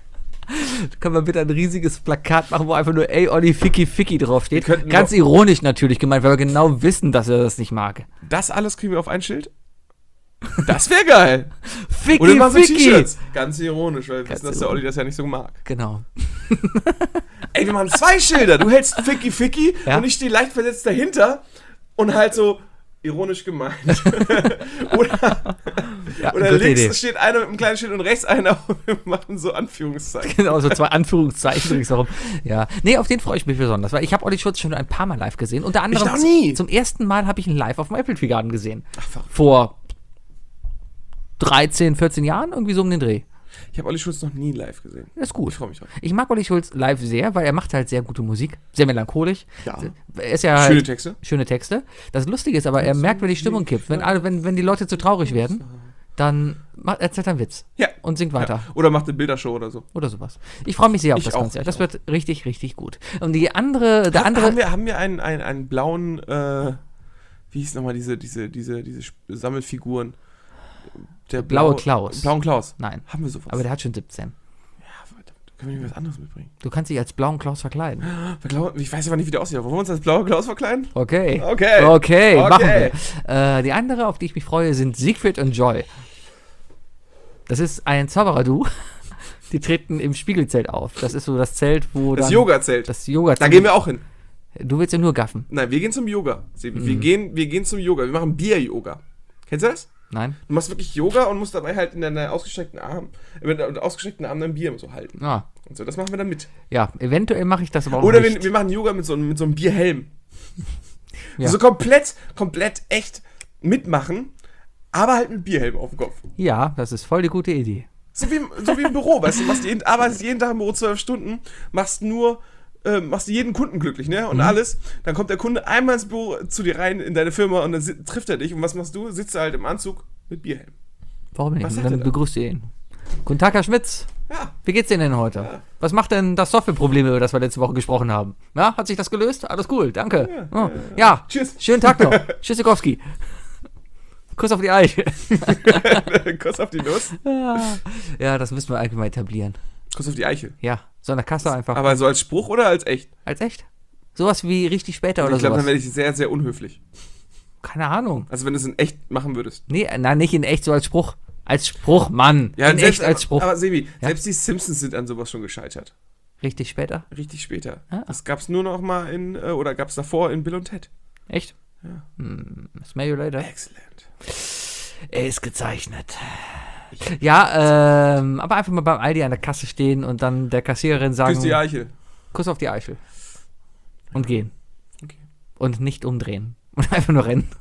Können wir bitte ein riesiges Plakat machen, wo einfach nur ey, Olli, Ficky, Ficky draufsteht. Wir könnten Ganz doch- ironisch natürlich gemeint, weil wir genau wissen, dass er das nicht mag. Das alles kriegen wir auf ein Schild? Das wäre geil. Ficky, Oder machen wir Ficky. T-Shirts. Ganz ironisch, weil wir Ganz wissen, dass der Olli das ja nicht so mag. Genau. Ey, wir machen zwei Schilder. Du hältst Ficky Ficky Ja. und ich stehe leicht versetzt dahinter und halt so ironisch gemeint. oder Ja, oder gute links Idee. steht einer mit einem kleinen Schild und rechts einer und wir machen so Anführungszeichen. Genau, so zwei Anführungszeichen ringsherum. Ja. Nee, auf den freue ich mich besonders, weil ich habe Olli Schulz schon ein paar Mal live gesehen. Unter anderem noch nie. zum ersten Mal habe ich ihn live auf dem Apple Tree Garden gesehen. Ach, verrückt. Vor dreizehn, vierzehn Jahren, irgendwie so um den Dreh. Ich habe Olli Schulz noch nie live gesehen. Das ist gut. Ich freue mich drauf. Ich mag Olli Schulz live sehr, weil er macht halt sehr gute Musik. Sehr melancholisch. Ja. Er ist ja Schöne halt, Texte. Schöne Texte. Das Lustige ist aber, er merkt, wenn die Stimmung kippt. Wenn, alle, wenn, wenn die Leute zu traurig werden, dann macht, erzählt er einen Witz. Ja. Und singt weiter. Ja. Oder macht eine Bildershow oder so. Oder sowas. Ich freue mich sehr auf Ich das auch, Ganze. ich Das auch. wird richtig, richtig gut. Und die andere, der andere. Haben wir, haben wir einen, einen, einen blauen, äh, wie hieß nochmal diese, diese, diese, diese Sp- Sammelfiguren? Der blaue Klaus. Blauen Klaus. Nein. Haben wir sowas? Aber der hat schon siebzehn. ja, verdammt. Können wir nicht was anderes mitbringen? Du kannst dich als blauen Klaus verkleiden. Blau- Ich weiß aber nicht, wie der aussieht. Wollen wir uns als blaue Klaus verkleiden? Okay. Okay. Okay, Okay. machen wir. Äh, die andere, auf die ich mich freue, sind Siegfried und Joy. Das ist ein Zauberer-Du. Die treten im Spiegelzelt auf. Das ist so das Zelt, wo Das dann... Yoga-Zelt. Das Yoga. Da gehen wir auch hin. Du willst ja nur gaffen. Nein, wir gehen zum Yoga. Sebi. Mhm. Wir, gehen, wir gehen zum Yoga. Wir machen Bier-Yoga. Kennst du das? Nein? Du machst wirklich Yoga und musst dabei halt in deiner ausgestreckten Arm, äh, mit deinem ausgestreckten Arm dein Bier so halten. Ah, Und so, das machen wir dann mit. ja, eventuell mache ich das aber auch Oder nicht. wir, wir machen Yoga mit so, einem- mit so einem Bierhelm. Ja. So komplett, komplett echt mitmachen, aber halt mit Bierhelm auf dem Kopf. Ja, das ist voll die gute Idee. So wie, im- so wie im Büro, weißt du, machst jeden, arbeitest jeden Tag im Büro zwölf Stunden, machst nur, äh, machst jeden Kunden glücklich, ne? Und Mhm. alles. Dann kommt der Kunde einmal ins Büro zu dir rein in deine Firma und dann si- trifft er dich. Und was machst du? Sitzt du halt im Anzug mit Bierhelm. Warum nicht? Was Und sagt dann er da? begrüßt ihr ihn. Guten Tag, Herr Schmitz. Ja. Wie geht's Ihnen denn heute? Ja. Was macht denn das Softwareproblem, über das wir letzte Woche gesprochen haben? Ja, hat sich das gelöst? Alles cool, danke. Ja, Oh, ja, ja, Tschüss. schönen Tag noch. Tschüssikowski. Kuss auf die Eiche. Kuss auf die Nuss. Ja, das müssen wir allgemein etablieren. Kuss auf die Eichel. Ja, so eine Kasse einfach. Aber so als Spruch oder als echt? Als echt? Sowas wie richtig später oder ich glaube, sowas. dann werde ich sehr, sehr unhöflich. Keine Ahnung. Also wenn du es in echt machen würdest. Nee, nein, nicht in echt, so als Spruch. Als Spruch, Mann. Ja, in selbst, echt als Spruch. Aber, aber Sebi, Ja? selbst die Simpsons sind an sowas schon gescheitert. Richtig später? Richtig später. Ah. Das gab's nur noch mal in, äh, oder gab's davor in Bill und Ted. Echt? Ja. Hm, smell you later. Excellent. Er ist gezeichnet. Ja, ähm, aber einfach mal beim Aldi an der Kasse stehen und dann der Kassiererin sagen, Küss die Eichel. Kuss auf die Eichel. Und gehen. Okay. Und nicht umdrehen. Und einfach nur rennen.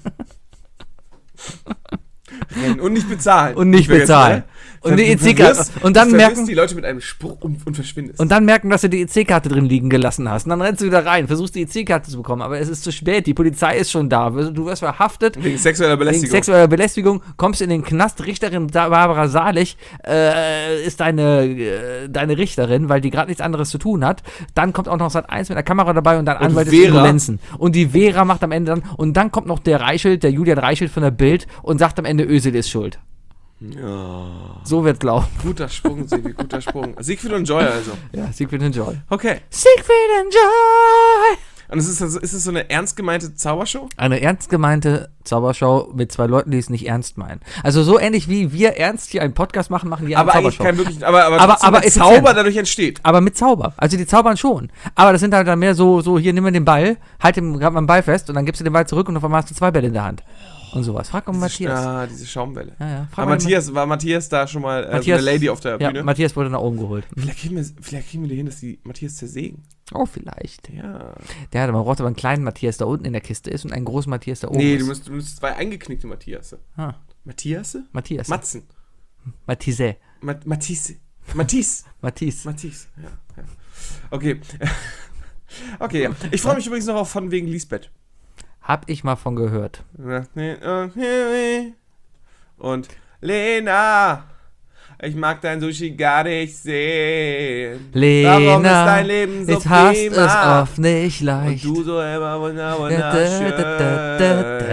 Rennen und nicht bezahlen. Und nicht vergessen, bezahlen. ne? Und die Du E C-Karte. verwirrst- Und dann du verwirrst merken, die Leute mit einem Spruch und, und verschwindest. und dann merken, dass du die E C-Karte drin liegen gelassen hast. Und dann rennst du wieder rein, versuchst die E C-Karte zu bekommen, aber es ist zu spät. Die Polizei ist schon da. Du wirst verhaftet. Wegen sexueller Wegen Belästigung. sexueller Belästigung, kommst in den Knast. Richterin Barbara Salich äh, ist deine, äh, deine Richterin, weil die gerade nichts anderes zu tun hat. Dann kommt auch noch Sat eins mit der Kamera dabei und dann Anwalt des Vera. Indolenzen. Und die Vera macht am Ende dann, und dann kommt noch der Reichelt, der Julian Reichelt von der Bild und sagt am Ende, Özil ist schuld. Ja. So wird glauben. Guter Sprung, Sebi, guter Sprung. Siegfried und Joy also. Ja, Siegfried und Joy. Okay. Siegfried and Joy! Und ist es, also, ist es so eine ernst gemeinte Zaubershow? Eine ernst gemeinte Zaubershow mit zwei Leuten, die es nicht ernst meinen. Also so ähnlich wie wir ernst hier einen Podcast machen, machen die eine Aber eigentlich Zaubershow. kein wirklich, aber, aber, Aber- trotzdem aber der effizient. Zauber dadurch entsteht. Aber mit Zauber. Also die zaubern schon. Aber das sind halt dann mehr so, so hier, nimm mal den Ball, halt den, grad mal den Ball fest und dann gibst du den Ball zurück und auf einmal hast du zwei Bälle in der Hand. Und sowas. Frag um Matthias. Ah, diese Schaumwelle. Ja, ja. Frag War mal Matthias, war Matthias da schon mal äh, Matthias- so eine Lady auf der Ja, Bühne? Matthias wurde nach oben geholt. Vielleicht kriegen, wir, vielleicht kriegen wir die hin, dass die Matthias zersägen. Oh, vielleicht. Ja. Der hat, man braucht aber einen kleinen Matthias, der unten in der Kiste ist und einen großen Matthias da oben Nee, ist. du musst, du musst zwei eingeknickte Matthias. Ah, Matthias? Matthias. Matzen. Matthias. Mat Matisse. Matisse. Matthias. Matisse. Ja, ja. Okay. Okay, ja. Ich freue mich übrigens noch auf von wegen Lisbeth. Hab ich mal von gehört. Und Lena, ich mag dein Sushi gar nicht sehen. Lena, Warum ist dein Leben so ich hast prima? es oft nicht Und leicht. du so immer wunder, Da, da, da, da, da, da. wunderschön.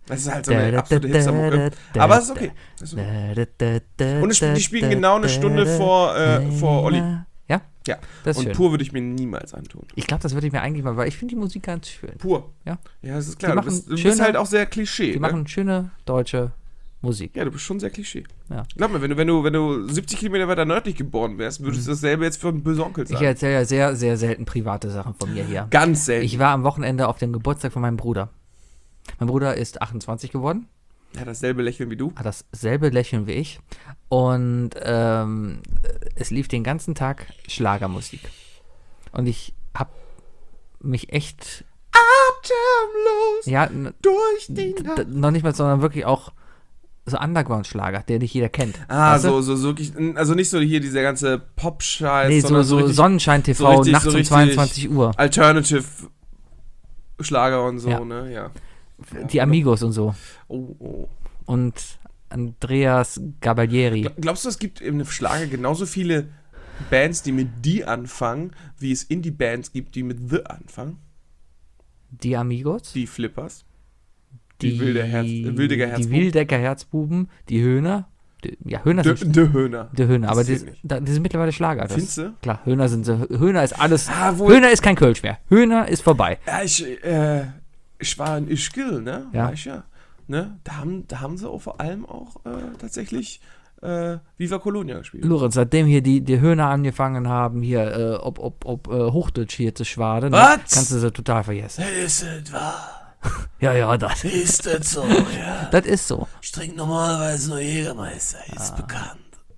Das ist halt so eine absolute Hipster-Mucke. Aber es ist okay. Das ist okay. Und es, die spielen genau eine Stunde vor, äh, vor Olli. Ja? Ja. Das ist Und schön. Pur würde ich mir niemals antun. Ich glaube, das würde ich mir eigentlich mal, weil ich finde die Musik ganz schön. Pur. Ja. Ja, das ist klar. Die Du machen bist, du schöne- bist halt auch sehr Klischee. Die ne? machen schöne deutsche Musik. Ja, du bist schon sehr Klischee. Ja. Glaub mir, wenn du, wenn du, wenn du siebzig Kilometer weiter nördlich geboren wärst, würdest du dasselbe jetzt für einen bösen Onkel Ich sagen. erzähle ja sehr, sehr selten private Sachen von mir hier. Ganz selten. Ich war am Wochenende auf dem Geburtstag von meinem Bruder. Mein Bruder ist achtundzwanzig geworden, Ja, dasselbe Lächeln wie du. hat dasselbe Lächeln wie ich. Und ähm, es lief den ganzen Tag Schlagermusik. Und ich habe mich echt, Atemlos ja, n- durch die d- Nacht. noch nicht mal, sondern wirklich auch so Underground-Schlager, der nicht jeder kennt. Ah, Weißt du? so, so, so, wirklich, also nicht so hier diese ganze Pop-Scheiß, Nee, so, sondern so richtig Sonnenschein-T V so richtig- nachts so um richtig zweiundzwanzig Uhr. Alternative-Schlager und so, Ja. ne, ja. Die Amigos und so. Oh, oh. Und Andreas Gabalieri. Gla- Glaubst du, es gibt im Schlager genauso viele Bands, die mit die anfangen, wie es Indie-Bands gibt, die mit The anfangen? Die Amigos. Die Flippers? Die wilde Herz- äh, Wildecker Die Herzbuben? Wildecker Herzbuben. Die Höhner. Die, ja, Höhner De, sind De Höhner. die Höhner, Das aber die, zählt nicht. da- die sind mittlerweile Schlager. Das, Findest du? Klar, Höhner sind so. Höhner ist alles. Ah, wohl- Höhner ist kein Kölsch mehr. Höhner ist vorbei. Ja, ich, äh, ich war in Ischgl, ne? Ja. War ich ja. Ne? Da, haben, da haben sie auch vor allem auch äh, tatsächlich äh, Viva Colonia gespielt. Lorenz, seitdem hier die, die Höhner angefangen haben, hier, äh, ob, ob, ob äh, Hochdeutsch hier zu schwaden, ne, Was? kannst du sie total vergessen. Ist es wahr? Ja, ja, das, Ist es so, ja? das ist so. Ich trinke normalerweise nur Jägermeister, Ah. ist bekannt.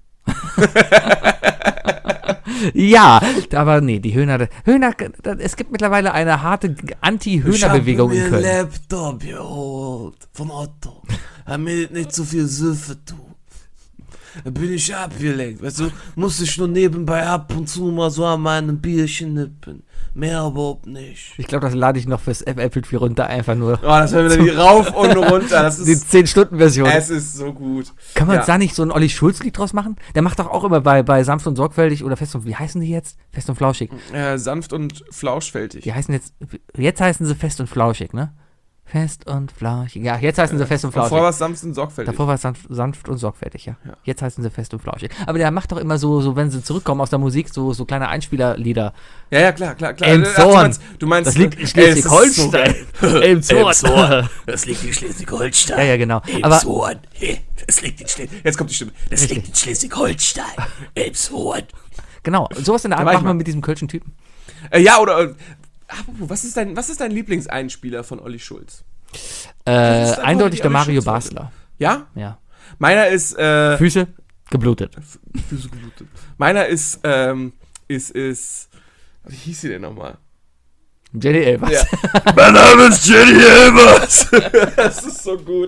Ja, aber nee, die Höhner, Höhner, das- es gibt mittlerweile eine harte Anti-Höhner-Bewegung ich in hab mir Köln. einen Laptop geholt von Otto. Damit nicht so viel Süffe tun. Da bin ich abgelenkt, weißt du, muss ich nur nebenbei ab und zu mal so an meinem Bierchen nippen. Mehr überhaupt nicht. Ich glaube, das lade ich noch fürs F F vier runter, einfach nur Oh, das hören wir dann die rauf und runter. Das die ist, zehn-Stunden-Version. es ist so gut. Kann man Ja. da nicht so ein Olli Schulz-Lied draus machen? Der macht doch auch immer bei, bei Sanft und Sorgfältig oder Fest und, wie heißen die jetzt? Fest und Flauschig. Äh, sanft und flauschfältig. Die heißen jetzt, jetzt heißen sie Fest und Flauschig, ne? Fest und Flauschig. Ja, jetzt heißen sie Fest und Und vorher Flauschig. war es sanft und sorgfältig. Davor war es sanft, sanft und sorgfältig, ja. Ja. Jetzt heißen sie Fest und Flauschig. Aber der macht doch immer so, so wenn sie zurückkommen aus der Musik, so, so kleine Einspielerlieder. Ja, ja, klar, klar, klar. Elmshorn. Ach, du meinst, du meinst, Das liegt in äh, es ist Schleswig-Holstein. Elmshorn. Elmshorn. Das liegt in Schleswig-Holstein. Ja, ja, genau. Aber Elmshorn. Hey, das liegt in Schleswig. Jetzt kommt die Stimme. Das Richtig. liegt in Schleswig-Holstein. Elmshorn. genau, sowas in der Da Art war ich machen wir mal. mit diesem kölschen Typen. Äh, ja, oder. Äh, apropos, was ist dein, was ist dein Lieblingseinspieler von Olli Schulz? Äh, ist einfach eindeutig die der Olli Mario Schulz-Leute. Basler. Ja? Ja. Meiner ist, äh. Füße geblutet. Füße geblutet. Meiner ist, ähm, ist, ist. Wie hieß sie denn nochmal? Jenny Elvers. Ja. Mein Name ist Jenny Elvers. Das ist so gut.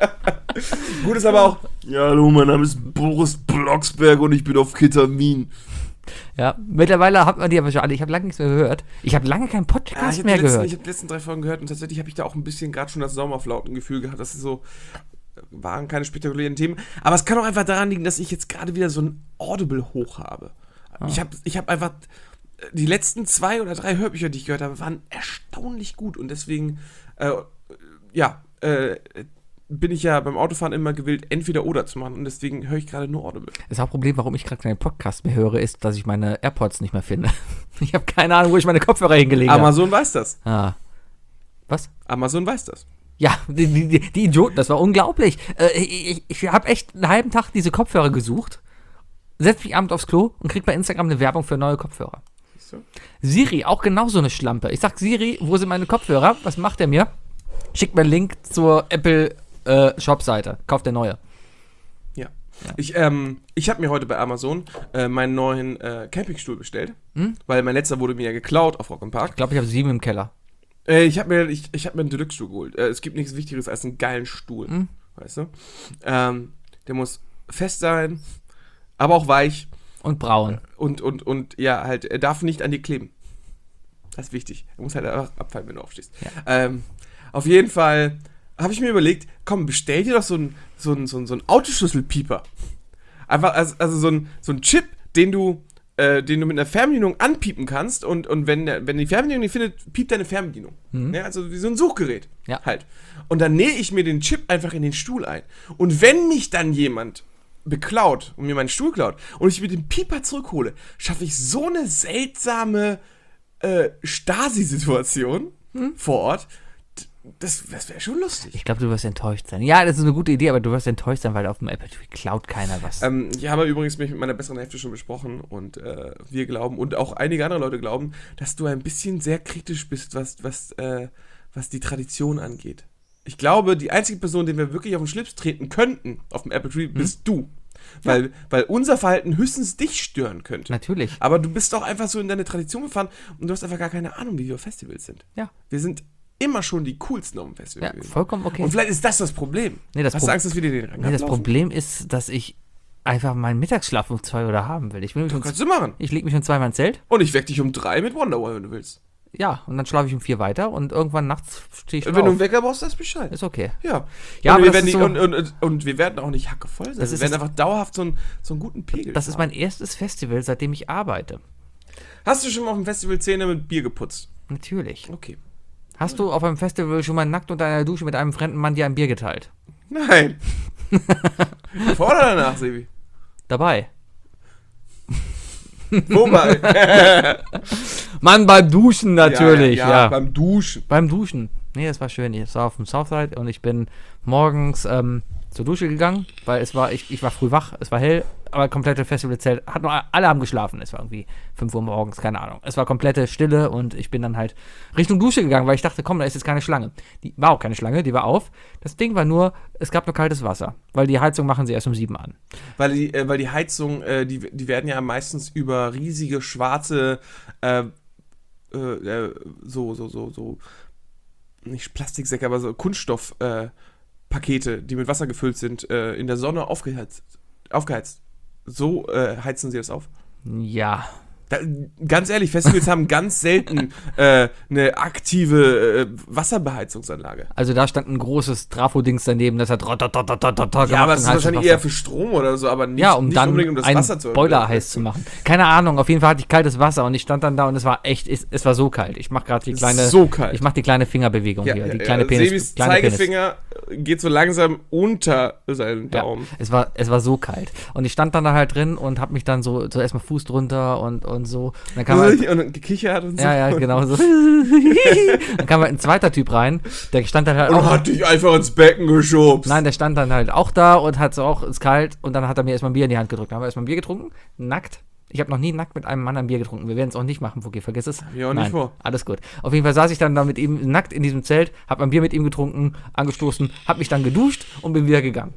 Gut ist aber auch. Ja, hallo, mein Name ist Boris Blocksberg und ich bin auf Ketamin. Ja, mittlerweile hat man die aber schon alle. Ich habe lange nichts mehr gehört. Ich habe lange keinen Ja, Podcast ich habe mehr die, letzten- gehört. ich hab die letzten drei Folgen gehört und tatsächlich habe ich da auch ein bisschen gerade schon das Sommerflautengefühl gehabt. Das ist so. Waren keine spektakulären Themen. Aber es kann auch einfach daran liegen, dass ich jetzt gerade wieder so ein Audible hoch habe. Ich habe ich hab einfach. Die letzten zwei oder drei Hörbücher, die ich gehört habe, waren erstaunlich gut und deswegen, äh, ja, äh, bin ich ja beim Autofahren immer gewillt, entweder oder zu machen und deswegen höre ich gerade nur Audible. Das Hauptproblem, warum ich gerade keinen Podcast mehr höre, ist, dass ich meine AirPods nicht mehr finde. Ich habe keine Ahnung, wo ich meine Kopfhörer hingelegt habe. Amazon weiß das. Ah. Was? Amazon weiß das. Ja, die, die, die Idioten, das war unglaublich. Äh, ich ich, ich habe echt einen halben Tag diese Kopfhörer gesucht, setz mich abends aufs Klo und krieg bei Instagram eine Werbung für neue Kopfhörer. Siehst du? Siri, auch genauso eine Schlampe. Ich sag, Siri, wo sind meine Kopfhörer? Was macht er mir? Schickt mir einen Link zur Apple äh, Shop-Seite. Kauft der neue. Ja. Ich, ähm, ich habe mir heute bei Amazon äh, meinen neuen äh, Campingstuhl bestellt, Hm? weil mein letzter wurde mir ja geklaut auf Rock im Park. Ich glaube, ich habe sieben im Keller. Äh, ich habe mir, ich, ich hab mir einen Deluxe-Stuhl geholt. Äh, es gibt nichts Wichtigeres als einen geilen Stuhl. Mhm. Weißt du? Ähm, der muss fest sein, aber auch weich. Und braun. Und, und, und ja, halt, er darf nicht an dir kleben. Das ist wichtig. Er muss halt einfach abfallen, wenn du aufstehst. Ja. Ähm, auf jeden Fall habe ich mir überlegt, komm, bestell dir doch so einen so ein, so ein, so ein Autoschlüsselpieper. Einfach, also, also so ein, so ein Chip, den du äh, den du mit einer Fernbedienung anpiepen kannst und, und wenn, der, wenn die Fernbedienung nicht findet, piept deine Fernbedienung. Mhm. Ja, also wie so ein Suchgerät Ja. halt. Und dann nähe ich mir den Chip einfach in den Stuhl ein. Und wenn mich dann jemand beklaut und mir meinen Stuhl klaut und ich mit dem Pieper zurückhole, schaffe ich so eine seltsame äh, Stasi-Situation Hm? vor Ort. Das, das wäre schon lustig. Ich glaube, du wirst enttäuscht sein. Ja, das ist eine gute Idee, aber du wirst enttäuscht sein, weil auf dem Apple Tree klaut keiner was. Ähm, ich habe übrigens mich mit meiner besseren Hälfte schon besprochen und äh, wir glauben und auch einige andere Leute glauben, dass du ein bisschen sehr kritisch bist, was, was, äh, was die Tradition angeht. Ich glaube, die einzige Person, den wir wirklich auf den Schlips treten könnten auf dem Apple Tree, bist du. Weil, ja. weil unser Verhalten höchstens dich stören könnte. Natürlich. Aber du bist doch einfach so in deine Tradition gefahren und du hast einfach gar keine Ahnung, wie wir auf Festivals sind. Ja. Wir sind immer schon die coolsten auf dem Festival Ja, gewesen. vollkommen okay. Und vielleicht ist das das Problem. Nee, das Hast Pro- du Angst, dass wir dir den Rang Nee, das ablaufen? Problem ist, dass ich einfach meinen Mittagsschlaf um zwei Uhr haben will. Ich, will mich um, Kannst du machen. ich leg mich um zwei Mal ins Zelt. Und ich weck dich um drei mit Wonderwall, wenn du willst. Ja, und dann schlafe ich um vier weiter und irgendwann nachts stehe ich schon Wenn du einen auf. Wecker brauchst, das Bescheid. Ist okay. Ja. Ja, und, aber wir das werden ist die, so- und, und, und, und wir werden auch nicht hackevoll sein. Das wir ist werden das- einfach dauerhaft so einen, so einen guten Pegel Das ist fahren. mein erstes Festival, seitdem ich arbeite. Hast du schon mal auf dem Festival Zähne mit Bier geputzt? Natürlich. Okay. Hast du auf einem Festival schon mal nackt unter einer Dusche mit einem fremden Mann dir ein Bier geteilt? Nein. Vor oder danach, Sebi? Dabei. Wobei. Mann, beim Duschen natürlich, ja. ja, ja, beim Duschen. Beim Duschen. Nee, das war schön. Ich war auf dem Southside und ich bin morgens ähm, zur Dusche gegangen, weil es war, ich, ich war früh wach, es war hell, aber komplette Festivalzelt, hat nur, alle haben geschlafen. Es war irgendwie fünf Uhr morgens, keine Ahnung. Es war komplette Stille und ich bin dann halt Richtung Dusche gegangen, weil ich dachte, komm, da ist jetzt keine Schlange. Die war auch keine Schlange, die war auf. Das Ding war nur, es gab nur kaltes Wasser, weil die Heizung machen sie erst um sieben an. Weil die, äh, weil die Heizung, äh, die, die werden ja meistens über riesige schwarze, äh, äh, äh, so, so, so, so, nicht Plastiksäcke, aber so Kunststoff-Pakete, äh, Pakete, die mit Wasser gefüllt sind, äh, in der Sonne aufgeheizt. aufgeheizt. So äh, heizen sie das auf. Ja. Da, ganz ehrlich, Festivals haben ganz selten äh, eine aktive äh, Wasserbeheizungsanlage. Also da stand ein großes Trafo-Dings daneben, das hat rotatatatata Ja, aber es ist heißes wahrscheinlich Wasser. eher für Strom oder so, aber nicht, Ja, um nicht dann unbedingt um das einen Wasser zu Boiler erwärmen. heiß zu machen. Keine Ahnung, auf jeden Fall hatte ich kaltes Wasser und ich stand dann da und es war echt, es, es war so kalt. Ich mach gerade die kleine, So kalt. ich mach die kleine Fingerbewegung Ja, hier, ja, die kleine ja. Penis. Sebis kleine Penis. Zeigefinger geht so langsam unter seinen Ja, Daumen. es war, es war so kalt. Und ich stand dann da halt drin und hab mich dann so, so erstmal Fuß drunter und, und so. Und dann kam halt, Und dann gekichert und so. ja, ja, genau so. Dann kam halt ein zweiter Typ rein, der stand dann halt Und auch. hat dich einfach ins Becken geschubst. Nein, der stand dann halt auch da und hat so auch, ist kalt und dann hat er mir erstmal ein Bier in die Hand gedrückt. Dann haben wir erstmal ein Bier getrunken, nackt. Ich habe noch nie nackt mit einem Mann ein Bier getrunken. Wir werden es auch nicht machen, Fuki, vergiss es. ich auch nicht Nein, vor. alles gut. Auf jeden Fall saß ich dann da mit ihm nackt in diesem Zelt, habe ein Bier mit ihm getrunken, angestoßen, habe mich dann geduscht und bin wieder gegangen.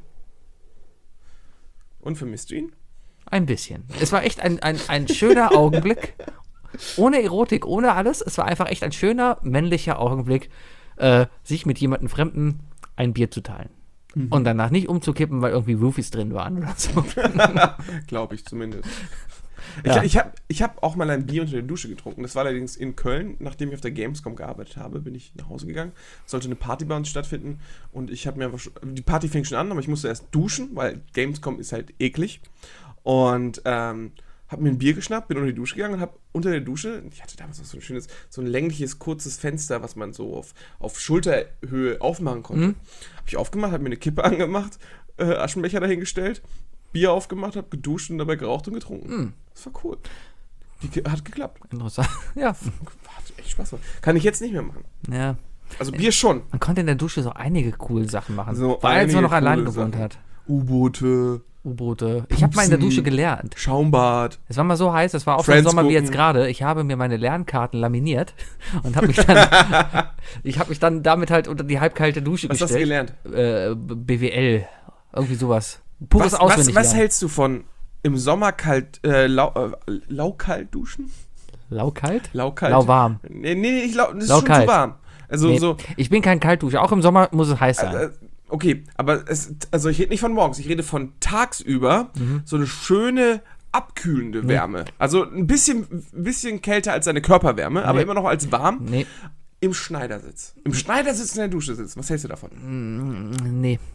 Und vermisst du ihn? Ein bisschen. Es war echt ein, ein, ein schöner Augenblick. Ohne Erotik, ohne alles. Es war einfach echt ein schöner männlicher Augenblick, äh, sich mit jemandem Fremden ein Bier zu teilen. Mhm. Und danach nicht umzukippen, weil irgendwie Roofies drin waren oder so. Glaube ich zumindest. Ja. Ich, ich habe ich hab auch mal ein Bier unter der Dusche getrunken. Das war allerdings in Köln. Nachdem ich auf der Gamescom gearbeitet habe, bin ich nach Hause gegangen. Es sollte eine Party bei uns stattfinden. Und ich habe mir einfach schon, die Party fing schon an, aber ich musste erst duschen, weil Gamescom ist halt eklig. Und ähm, habe mir ein Bier geschnappt, bin unter die Dusche gegangen und habe unter der Dusche, ich hatte damals auch so ein schönes, so ein längliches, kurzes Fenster, was man so auf, auf Schulterhöhe aufmachen konnte. Mhm. Habe ich aufgemacht, habe mir eine Kippe angemacht, äh, Aschenbecher dahingestellt, Bier aufgemacht, habe geduscht und dabei geraucht und getrunken. Mhm. Das war cool. Die Ki- hat geklappt. Interessant. Ja. Hat echt Spaß gemacht. Kann ich jetzt nicht mehr machen. Ja. Also Bier schon. Man konnte in der Dusche so einige coole Sachen machen. So weil als man einige noch allein coole gewohnt Sachen. hat. U-Boote, U-Boote. Ich habe mal in der Pupsen. Dusche gelernt. Schaumbad. Es war mal so heiß, es war auch so ein Friends Sommer wie jetzt gucken. gerade. Ich habe mir meine Lernkarten laminiert und habe mich dann ich habe mich dann damit halt unter die halbkalte Dusche Was hast du gestellt. gelernt? Äh, B W L, irgendwie sowas. Pures Was, was, auswendig was lernen. hältst du von im Sommer kalt, äh, lau, äh, laukalt duschen? Laukalt? Laukalt. Lauwarm. Nee, nee, ich lau, das ist Laukalt. schon zu warm. Also Nee, so, ich bin kein Kaltduscher, auch im Sommer muss es heiß sein. äh, okay, aber es, also ich rede nicht von morgens, ich rede von tagsüber, Mhm. so eine schöne abkühlende Wärme. Also ein bisschen, ein bisschen kälter als seine Körperwärme, aber Nee. immer noch als warm. nee, Im Schneidersitz. Im Schneidersitz in der Dusche sitzen. Was hältst du davon? nee.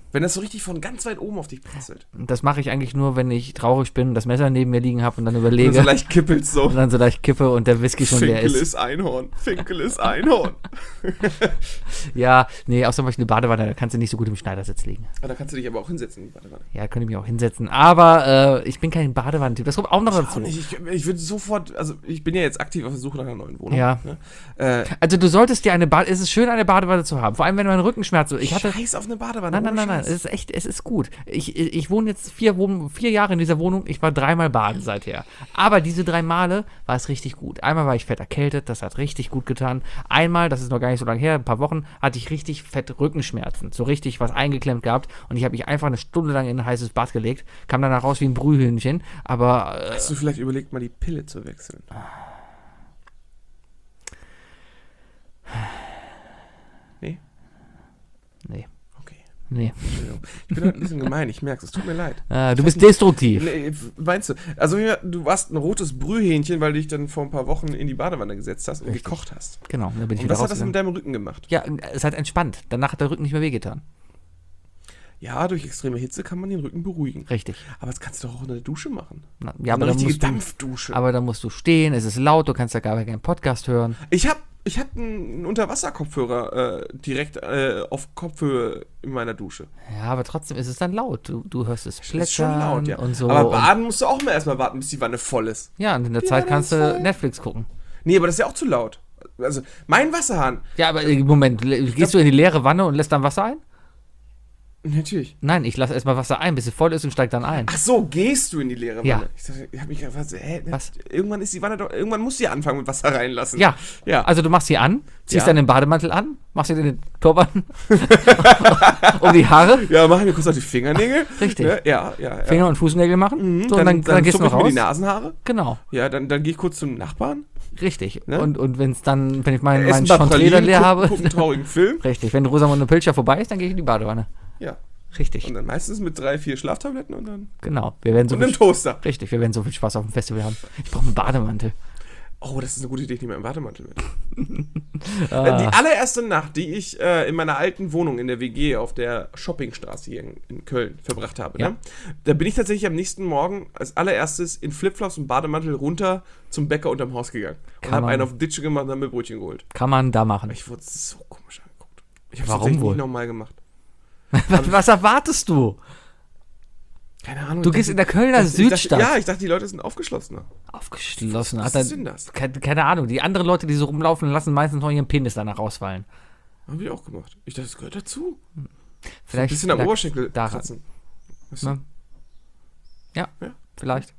Wenn das so richtig von ganz weit oben auf dich prasselt. Das mache ich eigentlich nur, wenn ich traurig bin und das Messer neben mir liegen habe und dann Und überlege. so leicht kippelt so. und dann so leicht kippe und der Whisky schon leer Finkel ist. ist Einhorn. Finkel ist Einhorn. Ja, nee, außerdem habe ich eine Badewanne, da kannst du nicht so gut im Schneidersitz liegen. Ah, da kannst du dich aber auch hinsetzen in die Badewanne. Ja, könnte ich mich auch hinsetzen. Aber äh, ich bin kein Badewannentyp. Das kommt auch noch Auch dazu. nicht. Ich, ich würde sofort, also ich bin ja jetzt aktiv auf der Suche nach einer neuen Wohnung. Ja. Ne? Äh, Also du solltest dir eine Bade, es ist schön, eine Badewanne zu haben. Vor allem, wenn du einen Rückenschmerz hast. Ich hatte, Scheiß auf eine Badewanne. nein, nein, ohne nein, nein, es Scheiß. ist echt, es ist gut. Ich, ich, ich wohne jetzt vier, Wohn- vier Jahre in dieser Wohnung. Ich war dreimal baden seither. Aber diese drei Male war es richtig gut. Einmal war ich fett erkältet, das hat richtig gut getan. Einmal, das ist noch gar nicht so lange her, ein paar Wochen, hatte ich richtig fett Rückenschmerzen. So richtig was eingeklemmt gehabt. Und ich habe mich einfach eine Stunde lang in ein heißes Bad gelegt. Kam danach raus wie ein Brühhühnchen. Aber äh, Hast du vielleicht überlegt, mal die Pille zu wechseln? Nee? nee, Okay. nee. Entschuldigung. Ich bin heute ein bisschen gemein, ich merke es. Es tut mir leid. Äh, du bist destruktiv. Nee, meinst du? Also du warst ein rotes Brühhähnchen, weil du dich dann vor ein paar Wochen in die Badewanne gesetzt hast und Richtig. gekocht hast. Genau, da bin ich Und wieder was hat das mit rausgegangen. deinem Rücken gemacht? Ja, es hat entspannt. Danach hat der Rücken nicht mehr wehgetan. Ja, durch extreme Hitze kann man den Rücken beruhigen. Richtig. Aber das kannst du doch auch in der Dusche machen. Na, ja, aber eine dann richtige musst du, Dampfdusche. aber dann musst du stehen, es ist laut, du kannst ja gar keinen Podcast hören. Ich habe ich hab einen Unterwasserkopfhörer äh, direkt äh, auf Kopfhöhe in meiner Dusche. Ja, aber trotzdem ist es dann laut. Du, du hörst es Ist schon plätschern laut, ja. und so. Aber und, baden musst du auch mal erstmal warten, bis die Wanne voll ist. ja, und in der Die Zeit Wanne kannst ist du voll. Netflix gucken. Nee, aber das ist ja auch zu laut. Also, mein Wasserhahn. Ja, aber äh, Moment, le- gehst du in die leere Wanne und lässt dann Wasser ein? Natürlich. Nein, ich lasse erstmal Wasser ein, bis sie voll ist und steig dann ein. Ach so, gehst du in die leere Wanne? Ja. Ich, dachte, ich habe mich gefragt, hä, Was? irgendwann ist die Wanne doch, irgendwann muss sie anfangen mit Wasser reinlassen. Ja, Ja. also du machst sie an, ziehst Ja. dann den Bademantel an, machst dir den Turban um die Haare, Ja, machen wir kurz noch die Fingernägel. Richtig. Ne? Ja, ja, ja. Finger- und Fußnägel machen. Mhm, So, dann, und dann, dann, dann, gehst du zupfe noch ich mir raus. die Nasenhaare. Genau, Ja, dann, dann gehe ich kurz zum Nachbarn. richtig. Ne? Und, und wenn es dann, wenn ich meinen Essen mein ein paar Chantre dann Pralinen, leer guck- habe, guck einen traurigen Film. richtig, wenn Rosamunde Pilcher vorbei ist, dann gehe ich in die Badewanne. Ja. Richtig, Und dann meistens mit drei, vier Schlaftabletten und dann. genau. Wir werden so Und viel, einem Toaster. richtig, wir werden so viel Spaß auf dem Festival haben. Ich brauche einen Bademantel. Oh, das ist eine gute Idee, ich nehme einen Bademantel mit. Ah. Äh, Die allererste Nacht, die ich äh, in meiner alten Wohnung in der W G auf der Shoppingstraße hier in, in Köln verbracht habe, Ja. ne? Da bin ich tatsächlich am nächsten Morgen als allererstes in Flipflops und Bademantel runter zum Bäcker unterm Haus gegangen. Und Kann habe man- einen auf Ditsche gemacht und habe mir Brötchen geholt. Kann man da machen. Ich wurde so komisch angeguckt. Ich habe Warum tatsächlich wohl? nicht nochmal gemacht. Was, was erwartest du? Keine Ahnung. Du ich gehst dachte- in der Kölner ich dachte- ich Südstadt. Dachte, ja, ich dachte, die Leute sind aufgeschlossener. Aufgeschlossen. Was Hat er, ist denn das? keine, keine Ahnung. Die anderen Leute, die so rumlaufen, lassen meistens noch ihren Penis danach rausfallen. Habe ich auch gemacht. Ich dachte, das gehört dazu. Vielleicht Ein bisschen am lag- Oberschenkel daran. kratzen. Weißt du? Ne? Ja, Ja. vielleicht.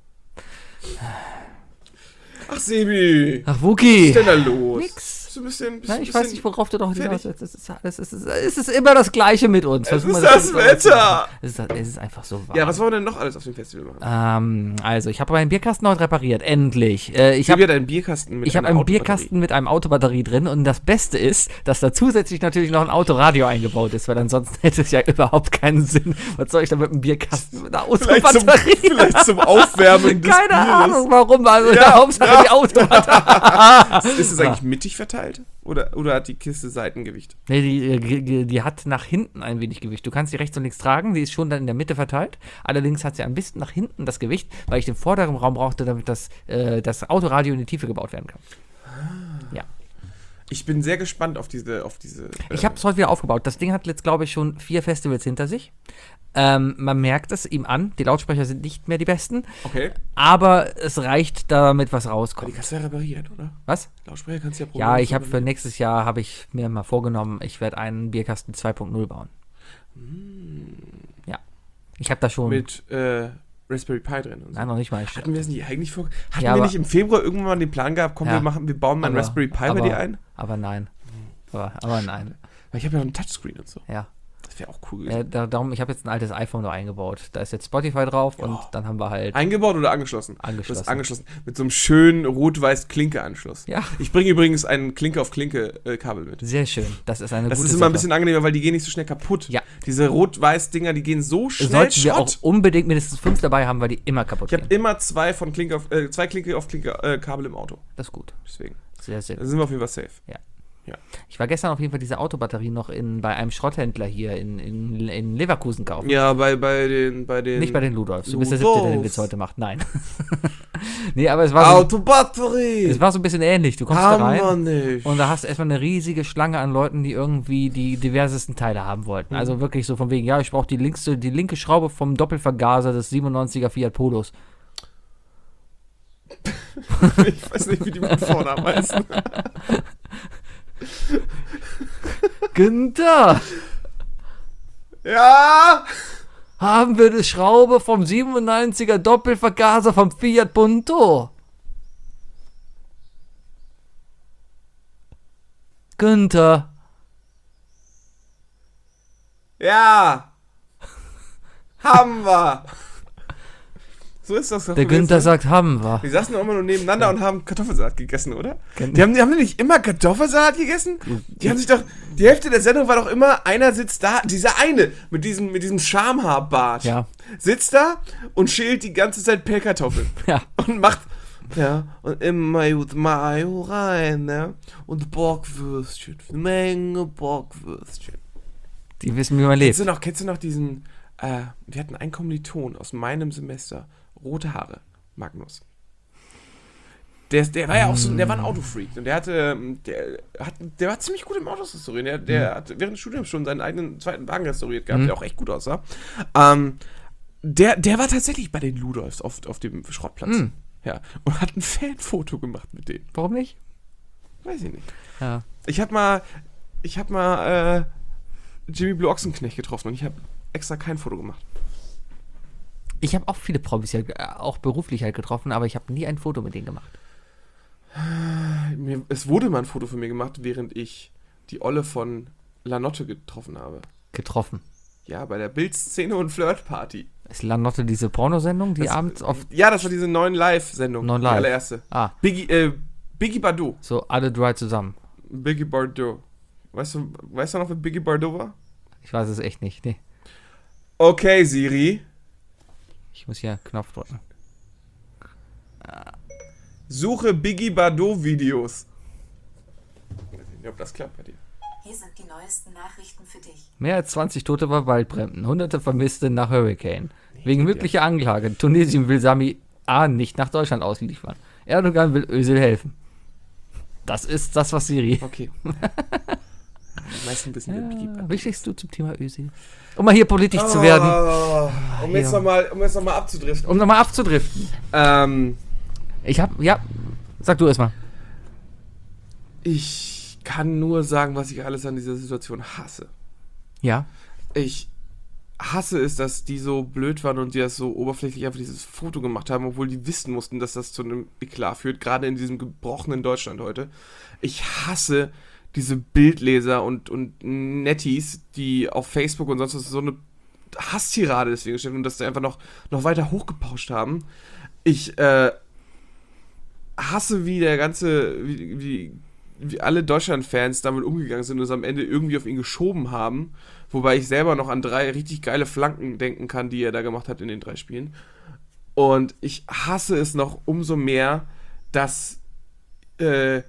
Ach, Sebi. Ach, Was Wookie. ist denn da los? Nix. Bist du ein bisschen, bist Nein, du ein ich weiß bisschen- nicht, worauf du doch hinaus fertig? willst. Es ist, alles- es, ist, es ist immer das Gleiche mit uns. Es Versuch ist mal das Schlimmste rauszumachen. Wetter. Es ist, es ist einfach so warm. Ja, was wollen wir denn noch alles auf dem Festival machen? ähm, also, ich habe meinen Bierkasten heute repariert. Endlich. Äh, ich Ich habe habe ja deinen Bierkasten mit ich hab einer einen Bierkasten mit einem Autobatterie drin und das Beste ist, dass da zusätzlich natürlich noch ein Autoradio eingebaut ist, weil ansonsten hätte es ja überhaupt keinen Sinn. Was soll ich da mit einem Bierkasten mit einer Vielleicht zum, Autobatterie? vielleicht zum Aufwärmen des Keine Bieres. Ahnung, warum. Also, Ja, Hauptsache ja. die Autobatterie. Ist es eigentlich mittig verteilt? Oder, oder hat die Kiste Seitengewicht? Nee, die, äh, die, die hat nach hinten ein wenig Gewicht. Du kannst sie rechts und links tragen, die ist schon dann in der Mitte verteilt. Allerdings hat sie ein bisschen nach hinten das Gewicht, weil ich den vorderen Raum brauchte, damit das, äh, das Autoradio in die Tiefe gebaut werden kann. Ja. Ich bin sehr gespannt auf diese. Auf diese äh, Ich habe es heute wieder aufgebaut. Das Ding hat jetzt, glaube ich, schon vier Festivals hinter sich. Ähm, man merkt es ihm an, die Lautsprecher sind nicht mehr die besten, Okay. aber es reicht, damit was Aber die rauskommt. kannst du ja reparieren, oder? Was? Lautsprecher kannst du ja Ja, problemlos ich habe für reparieren. nächstes Jahr, habe ich mir mal vorgenommen, ich werde einen Bierkasten zwei Punkt null bauen. Ja. Ich habe da schon... Mit äh, Raspberry Pi drin und so. Nein, noch nicht mal. Ich, Hatten wir es nicht eigentlich vor? Hatten Ja, wir aber- nicht im Februar irgendwann mal den Plan gehabt, komm, Ja. wir machen, wir bauen mal einen Aber- Raspberry Pi aber- bei dir ein? aber nein. Aber, aber nein. Weil ich habe ja noch einen Touchscreen und so. Ja. Das wäre auch cool ja gewesen. da, darum, ich habe jetzt ein altes iPhone da eingebaut. Da ist jetzt Spotify drauf und dann haben wir halt Eingebaut oder angeschlossen? angeschlossen. Du hast angeschlossen. Mit so einem schönen rot-weiß-Klinke-Anschluss. Ja. Ich bringe übrigens ein Klinke-auf-Klinke-Kabel mit. Sehr schön. Das ist eine Das gute ist immer ein Sache. bisschen angenehmer, weil die gehen nicht so schnell kaputt. Ja. Diese rot-weiß-Dinger, die gehen so schnell Sollten wir Schrott. auch unbedingt mindestens fünf dabei haben, weil die immer kaputt Ich habe gehen. immer zwei von Klinke auf, äh, zwei Klinke auf Klinke äh, Kabel im Auto. Das ist gut. Deswegen. Sehr, sehr Da gut. sind wir auf jeden Fall safe. Ja. Ja. Ich war gestern auf jeden Fall diese Autobatterie noch in, bei einem Schrotthändler hier in, in, in Leverkusen kaufen. Ja, bei, bei den, bei den... Nicht bei den Ludolfs. Du bist der Siebte, der den Ludolfs. Witz heute macht. Nein. Nee, aber es war, so, Autobatterie! es war so ein bisschen ähnlich. Du kommst da Haben wir rein nicht. und da hast du erstmal eine riesige Schlange an Leuten, die irgendwie die diversesten Teile haben wollten. Mhm. Also wirklich so von wegen, ja, ich brauche die, linkste- die linke Schraube vom Doppelvergaser des siebenundneunziger Fiat Polos. Ich weiß nicht, wie die mit Vornamen heißen. Günther, Ja! haben wir die Schraube vom siebenundneunziger Doppelvergaser vom Fiat Punto? Günther, Ja! Haben wir! So ist das doch der gewesen. Günther sagt, haben wir. Wir saßen doch immer nur nebeneinander und haben Kartoffelsalat gegessen, oder? Kennt- Die haben, die haben die nicht immer Kartoffelsalat gegessen? Die haben sich doch, die Hälfte der Sendung war doch immer, einer sitzt da, dieser eine mit diesem, mit diesem Schamhaarbart, Ja. sitzt da und schält die ganze Zeit Pellkartoffeln. Ja. Und macht, ja, und immer gut Mayo rein, ne? Und Bockwürstchen, eine Menge Bockwürstchen. Die wissen, wie man Kennst lebt. du noch, kennst du noch diesen, äh, wir hatten einen Kommiliton aus meinem Semester, rote Haare, Magnus. Der, ist- der war ja auch so, der war ein Autofreak und der hatte, ähm, der hat, der war ziemlich gut im Autos restaurieren. Der, der hat während des Studiums schon seinen eigenen zweiten Wagen restauriert gehabt, Mhm. der auch echt gut aussah. Ähm, der, der war tatsächlich bei den Ludolfs auf, auf dem Schrottplatz. Mhm. Ja, und hat ein Fanfoto gemacht mit denen. Warum nicht? Weiß ich nicht. Ja. Ich hab mal, ich hab mal, äh, Jimmy Blue Ochsenknecht getroffen und ich habe extra kein Foto gemacht. Ich habe auch viele Promis, halt, äh, auch beruflich halt getroffen, aber ich habe nie ein Foto mit denen gemacht. Mir, es wurde mal ein Foto von mir gemacht, während ich die Olle von Lanotte getroffen habe. Getroffen. Ja, bei der Bildszene und Flirtparty. Ist Lanotte diese Pornosendung, die Das- abends auf... Ja, das war diese neuen Live-Sendung. Neuen Die Live. allererste. Ah, Biggie, äh, Biggie Bardot. so alle drei zusammen. Biggie Bardot. Weißt du, weißt du noch, wer Biggie Bardot war? Ich weiß es echt nicht. Nee. Okay, Siri. Ich muss hier einen Knopf drücken. Suche Biggie Bardot Videos. Ich weiß nicht, ob das klappt bei dir. Hier sind die neuesten Nachrichten für dich. Mehr als zwanzig Tote bei Waldbränden, hunderte Vermisste nach Hurricane. Wegen möglicher Anklage. Tunesien will Sami A. nicht nach Deutschland ausliefern. Erdogan will Özil helfen. Das ist das, was Siri... Okay. Die meisten wissen, wer Biggie Ja, Bardot wie stehst du zum Thema Özil? Um mal hier politisch zu werden. Oh, um jetzt Ja. nochmal um jetzt noch mal abzudriften. Um nochmal abzudriften. Ähm, Ich hab... Ja, sag du erstmal. ich kann nur sagen, was ich alles an dieser Situation hasse. Ja. Ich hasse es, dass die so blöd waren und die das so oberflächlich einfach dieses Foto gemacht haben, obwohl die wissen mussten, dass das zu einem Eklat führt, gerade in diesem gebrochenen Deutschland heute. Ich hasse diese Bildleser und, und Netties, die auf Facebook und sonst was so eine Hasstirade deswegen stellen und das da einfach noch, noch weiter hochgepauscht haben. Ich äh, hasse, wie der ganze, wie, wie, wie alle Deutschland-Fans damit umgegangen sind und es am Ende irgendwie auf ihn geschoben haben. Wobei ich selber noch an drei richtig geile Flanken denken kann, die er da gemacht hat in den drei Spielen. Und ich hasse es noch umso mehr, dass, äh,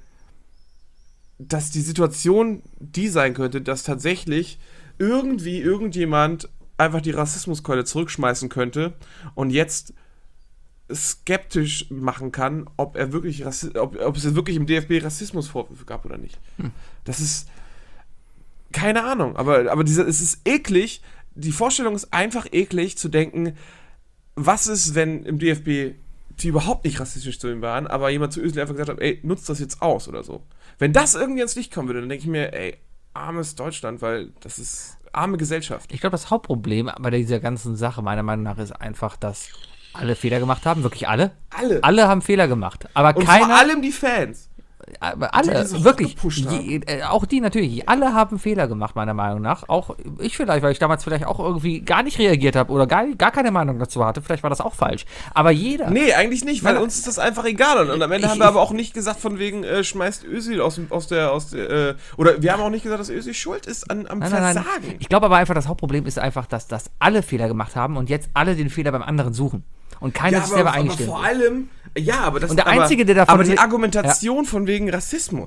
dass die Situation die sein könnte, dass tatsächlich irgendwie irgendjemand einfach die Rassismuskeule zurückschmeißen könnte und jetzt skeptisch machen kann, ob er wirklich Rassi- ob, ob es wirklich im D F B Rassismusvorwürfe gab oder nicht. Hm. Das ist keine Ahnung, aber, aber dieser, es ist eklig, die Vorstellung ist einfach eklig zu denken, was ist, wenn im D F B die überhaupt nicht rassistisch zu ihm waren, aber jemand zu Özil einfach gesagt hat, ey, nutzt das jetzt aus oder so. Wenn das irgendwie ans Licht kommen würde, dann denke ich mir, ey, armes Deutschland, weil das ist arme Gesellschaft. Ich glaube, das Hauptproblem bei dieser ganzen Sache, meiner Meinung nach, ist einfach, dass alle Fehler gemacht haben. Wirklich alle. Alle. Alle haben Fehler gemacht. Aber Und keiner... vor allem die Fans. Aber die alle, das wirklich, hochgepusht je, äh, auch die natürlich, alle haben Fehler gemacht, meiner Meinung nach. Auch ich vielleicht, weil ich damals vielleicht auch irgendwie gar nicht reagiert habe oder gar, gar keine Meinung dazu hatte. Vielleicht war das auch falsch. Aber jeder. Nee, eigentlich nicht, weil Nein, uns ist das einfach egal. Und, und am Ende ich- haben wir aber auch nicht gesagt, von wegen, äh, schmeißt Özil aus, dem- aus der, aus der, äh, oder wir haben auch nicht gesagt, dass Özil schuld ist an, am Nein, nein, nein. Versagen. Ich glaube aber einfach, das Hauptproblem ist einfach, dass, dass alle Fehler gemacht haben und jetzt alle den Fehler beim anderen suchen. Und keiner sich selber aber eingestehen vor will. allem, ja, aber das Und der aber, Einzige, der davon aber die le- Argumentation von wegen Rassismus.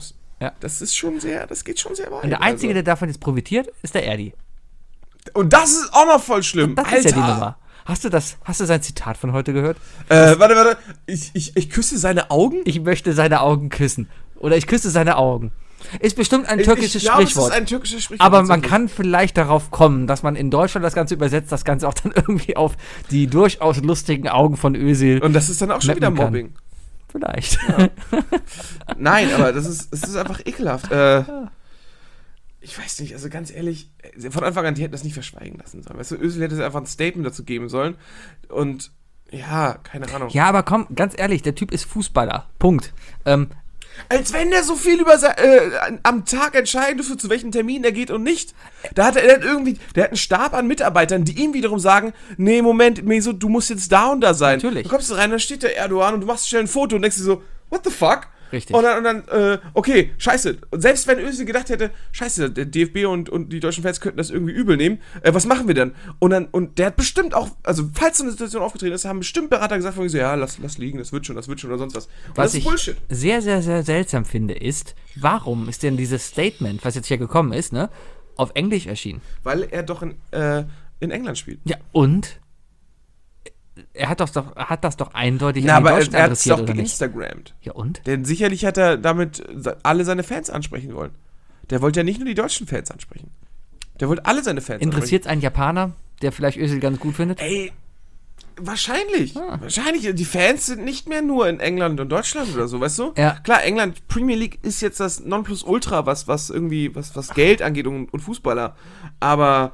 Ja. Das ist schon sehr, das geht schon sehr weit. Und der Einzige, also. der davon jetzt profitiert, ist der Erdi. Und das ist auch noch voll schlimm. Das Alter. ist ja die Nummer. Hast du das, hast du sein Zitat von heute gehört? Äh, warte, warte. Ich, ich, ich küsse seine Augen? Ich möchte seine Augen küssen. Oder ich küsse seine Augen. Ist bestimmt ein türkisches ich glaube, Sprichwort. Es ist ein türkisches Sprichwort. Aber man tatsächlich. kann vielleicht darauf kommen, dass man in Deutschland das Ganze übersetzt, das Ganze auch dann irgendwie auf die durchaus lustigen Augen von Özil. Und das ist dann auch schon wieder mappen kann. Mobbing. Vielleicht. Ja. Nein, aber das ist, es ist einfach ekelhaft. Äh, ich weiß nicht, also ganz ehrlich, von Anfang an, die hätten das nicht verschweigen lassen sollen. Weißt du, Özil hätte einfach ein Statement dazu geben sollen. Und ja, keine Ahnung. Ja, aber komm, ganz ehrlich, der Typ ist Fußballer. Punkt. Ähm, Als wenn der so viel über se- äh, am Tag entscheiden dürfte, zu welchen Terminen er geht und nicht. Da hat er, der hat irgendwie, der hat einen Stab an Mitarbeitern, die ihm wiederum sagen, nee, Moment, Meso, du musst jetzt da und da sein. Natürlich. Du kommst rein, dann steht der Erdogan und du machst schnell ein Foto und denkst dir so, what the fuck? Richtig. Und dann, und dann äh, okay, scheiße. Und selbst wenn Özil gedacht hätte, scheiße, der D F B und, und die deutschen Fans könnten das irgendwie übel nehmen, äh, was machen wir dann? Und dann, und der hat bestimmt auch, also falls so eine Situation aufgetreten ist, haben bestimmt Berater gesagt, von so, ja, lass, lass liegen, das wird schon, das wird schon oder sonst was. Und Was das ist ich Bullshit. sehr, sehr, sehr seltsam finde, ist, warum ist denn dieses Statement, was jetzt hier gekommen ist, ne, auf Englisch erschienen? Weil er doch in, äh, in England spielt. Ja, und? Er hat, doch, hat das doch eindeutig Na, an die aber er, Deutschen er hat es adressiert, doch oder nicht? geinstagrammt. Ja, und? Denn sicherlich hat er damit alle seine Fans ansprechen wollen. Der wollte ja nicht nur die deutschen Fans ansprechen. Der wollte alle seine Fans Interessiert es einen Japaner, der vielleicht Özil ganz gut findet? ansprechen. Ey, wahrscheinlich. Ah. Wahrscheinlich. Die Fans sind nicht mehr nur in England und Deutschland oder so, weißt du? Ja. Klar, England, Premier League ist jetzt das Nonplusultra, was, was irgendwie, was, was Geld angeht und, und Fußballer. Aber,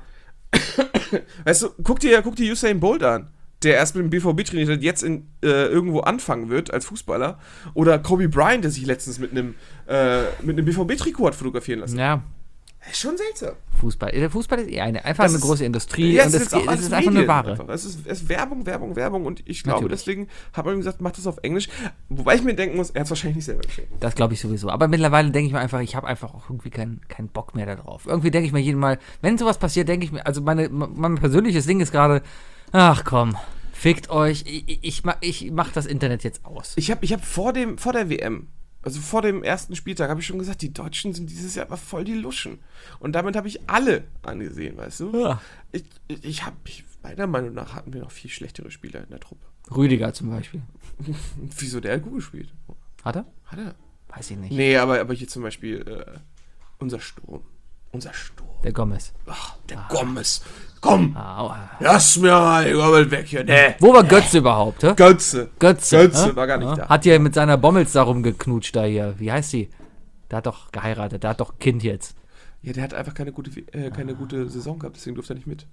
weißt du, guck dir, guck dir Usain Bolt an, der erst mit dem B V B trainiert hat, jetzt in, äh, irgendwo anfangen wird als Fußballer. Oder Kobe Bryant, der sich letztens mit einem äh, mit einem B V B-Trikot hat fotografieren lassen. Ja, Das ist schon seltsam. Fußball. Der Fußball ist eh eine, einfach Das eine ist- große Industrie Ja, und es, ist auch es alles ist einfach eine Medien Ware. einfach. Es ist, es ist Werbung, Werbung, Werbung und ich glaube, Natürlich. deswegen hat man ihm gesagt, mach das auf Englisch. Wobei ich mir denken muss, er hat es wahrscheinlich nicht selber geschrieben. Das glaube ich sowieso. Aber mittlerweile denke ich mir einfach, ich habe einfach auch irgendwie keinen keinen Bock mehr darauf. Irgendwie denke ich mir jeden Mal, wenn sowas passiert, denke ich mir, also meine, mein persönliches Ding ist gerade, ach komm, fickt euch, ich, ich, ich, mach, ich mach das Internet jetzt aus. Ich habe ich hab vor, dem, vor der W M, also vor dem ersten Spieltag, habe ich schon gesagt, die Deutschen sind dieses Jahr aber voll die Luschen. Und damit habe ich alle angesehen, weißt du? Ja. Ich, ich, ich habe, meiner Meinung nach hatten wir noch viel schlechtere Spieler in der Truppe. Rüdiger zum Beispiel. Wieso, der hat gut gespielt. Hat er? Hat er? Weiß ich nicht. Nee, aber, aber hier zum Beispiel äh, unser Sturm. Unser Sturm. Der Gomez. Ach, der Gomez. Komm, Ah, lass mir mal, ich komm weg hier. Nee. wo war Götze überhaupt? Hä? Götze. Götze. Götze hä? war gar nicht Ja. da. Hat ja mit seiner Bommels da rumgeknutscht da hier. Wie heißt sie? Der hat doch geheiratet. Der hat doch ein Kind jetzt. Ja, der hat einfach keine gute, äh, keine gute Saison gehabt, deswegen durfte er nicht mit.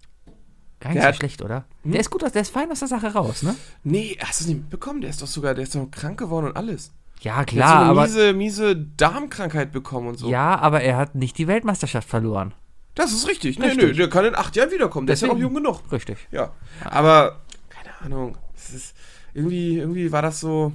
Gar nicht Der so hat- schlecht, oder? Hm? Der ist gut, aus- der ist fein aus der Sache raus, ne? Nee, hast du es nicht mitbekommen? Der ist doch sogar, der ist doch krank geworden und alles. Ja, Der hat klar, so eine aber. miese, miese Darmkrankheit bekommen und so. Ja, aber er hat nicht die Weltmeisterschaft verloren. Das ist richtig. Nee, Richtig. nee, der kann in acht Jahren wiederkommen. Der ist ja Deswegen. noch jung genug. Richtig. Ja. Aber, keine Ahnung. Es ist, irgendwie, irgendwie war das so.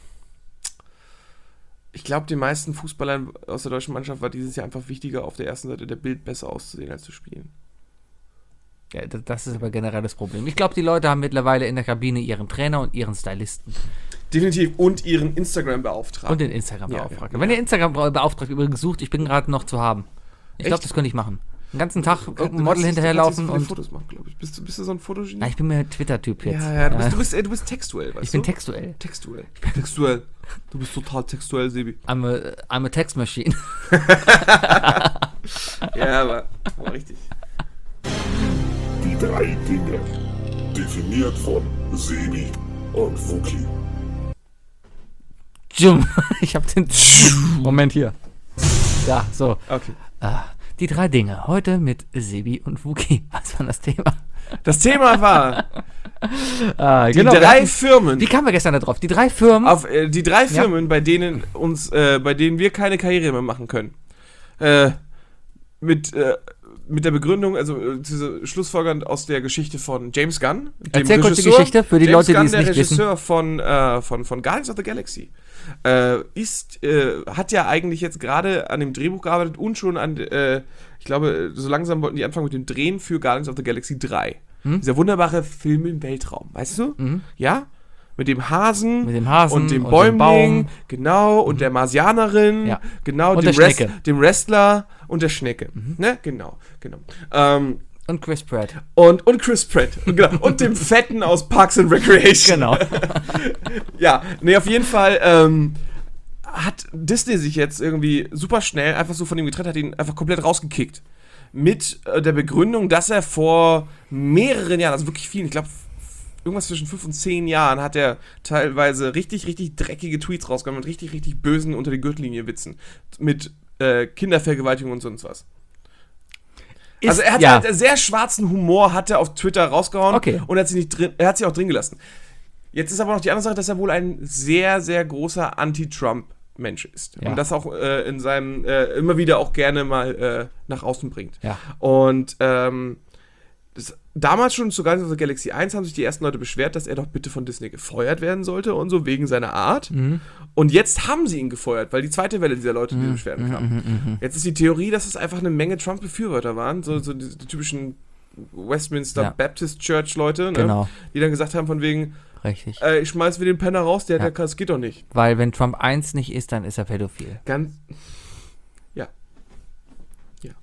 Ich glaube, den meisten Fußballern aus der deutschen Mannschaft war dieses Jahr einfach wichtiger, auf der ersten Seite der Bild besser auszusehen, als zu spielen. Ja, d- das ist aber generell das Problem. Ich glaube, die Leute haben mittlerweile in der Kabine ihren Trainer und ihren Stylisten. Definitiv. Und ihren Instagram-Beauftragten. Und den Instagram-Beauftragten. Ja, ja. Wenn ihr Instagram-Beauftragten übrigens sucht, ich bin gerade noch zu haben. Ich glaube, Echt? das könnte ich machen. Den ganzen Tag Du irgendein kannst- Model du kannst- hinterherlaufen du kannst und. so viele Fotos machen, glaube ich. Bist du, bist du so ein Fotogenie? Na, ich bin mehr Twitter-Typ jetzt. ja, ja, du bist, Ja. du bist, äh, du bist textuell, weißt Ich bin du? textuell. textuell. Textuell. Du bist total textuell, Sebi. I'm a, I'm a text machine. Ja, aber, aber richtig. Die drei Dinge. Definiert von Sebi und Wookie. Jum. Ich hab den. Moment hier. Ja, so. Okay. Ah, die drei Dinge. Heute mit Sebi und Wookie. Was war das Thema? Das Thema war Ah, die genau, wir drei hatten- Firmen. Wie kamen wir gestern da drauf? Die drei Firmen. Auf äh, die drei Firmen, bei denen uns, äh, bei denen wir keine Karriere mehr machen können. Äh, mit, äh, mit der Begründung, also äh, diese Schlussfolgernd aus der Geschichte von James Gunn. Dem Erzähl kurz die Regisseur. Geschichte für die James Leute, die Gunn, es der nicht wissen. Regisseur von, äh, von, von Guardians of the Galaxy. Äh, ist, äh, hat ja eigentlich jetzt gerade an dem Drehbuch gearbeitet und schon an, äh, ich glaube, so langsam wollten die anfangen mit dem Drehen für Guardians of the Galaxy drei. Hm? Dieser wunderbare Film im Weltraum, weißt du? Mhm. Ja? Mit dem Hasen, Mit dem Hasen und dem und dem Bäumling, Baum. genau, und der Marsianerin, Ja. genau, Und dem, der Wrest- Schnecke. dem Wrestler und der Schnecke. Ne? Genau, genau. Ähm, Und Chris Pratt. und, und Chris Pratt. Genau. Und dem Fetten aus Parks and Recreation. Genau. Ja, nee, auf jeden Fall ähm, hat Disney sich jetzt irgendwie super schnell einfach so von ihm getrennt, hat ihn einfach komplett rausgekickt. Mit äh, der Begründung, dass er vor mehreren Jahren, also wirklich vielen, ich glaube irgendwas zwischen fünf und zehn Jahren, hat er teilweise richtig, richtig dreckige Tweets rausgehauen mit richtig, richtig bösen unter die Gürtellinie Witzen. Mit äh, Kindervergewaltigung und sonst was. Ist, Also er hat ja. halt sehr schwarzen Humor, hat er auf Twitter rausgehauen Okay. und er hat sich nicht drin, er hat sich auch drin gelassen. Jetzt ist aber noch die andere Sache, dass er wohl ein sehr, sehr großer Anti-Trump-Mensch ist. Ja. Und das auch äh, in seinem, äh, immer wieder auch gerne mal äh, nach außen bringt. Ja. Und ähm, das, damals schon zu Guardians of the Galaxy eins haben sich die ersten Leute beschwert, dass er doch bitte von Disney gefeuert werden sollte und so, wegen seiner Art. Mhm. Und jetzt haben sie ihn gefeuert, weil die zweite Welle dieser Leute diese Beschwerden kam. Jetzt ist die Theorie, dass es einfach eine Menge Trump-Befürworter waren, so, so die, die typischen Westminster Ja. Baptist Church-Leute, ne? Genau. Die dann gesagt haben von wegen, Richtig. äh, ich schmeiß wieder den Penner raus, der, Ja. der kann, das geht doch nicht. Weil wenn Trump eins nicht ist, dann ist er pädophil. Ganz, ja. Ja.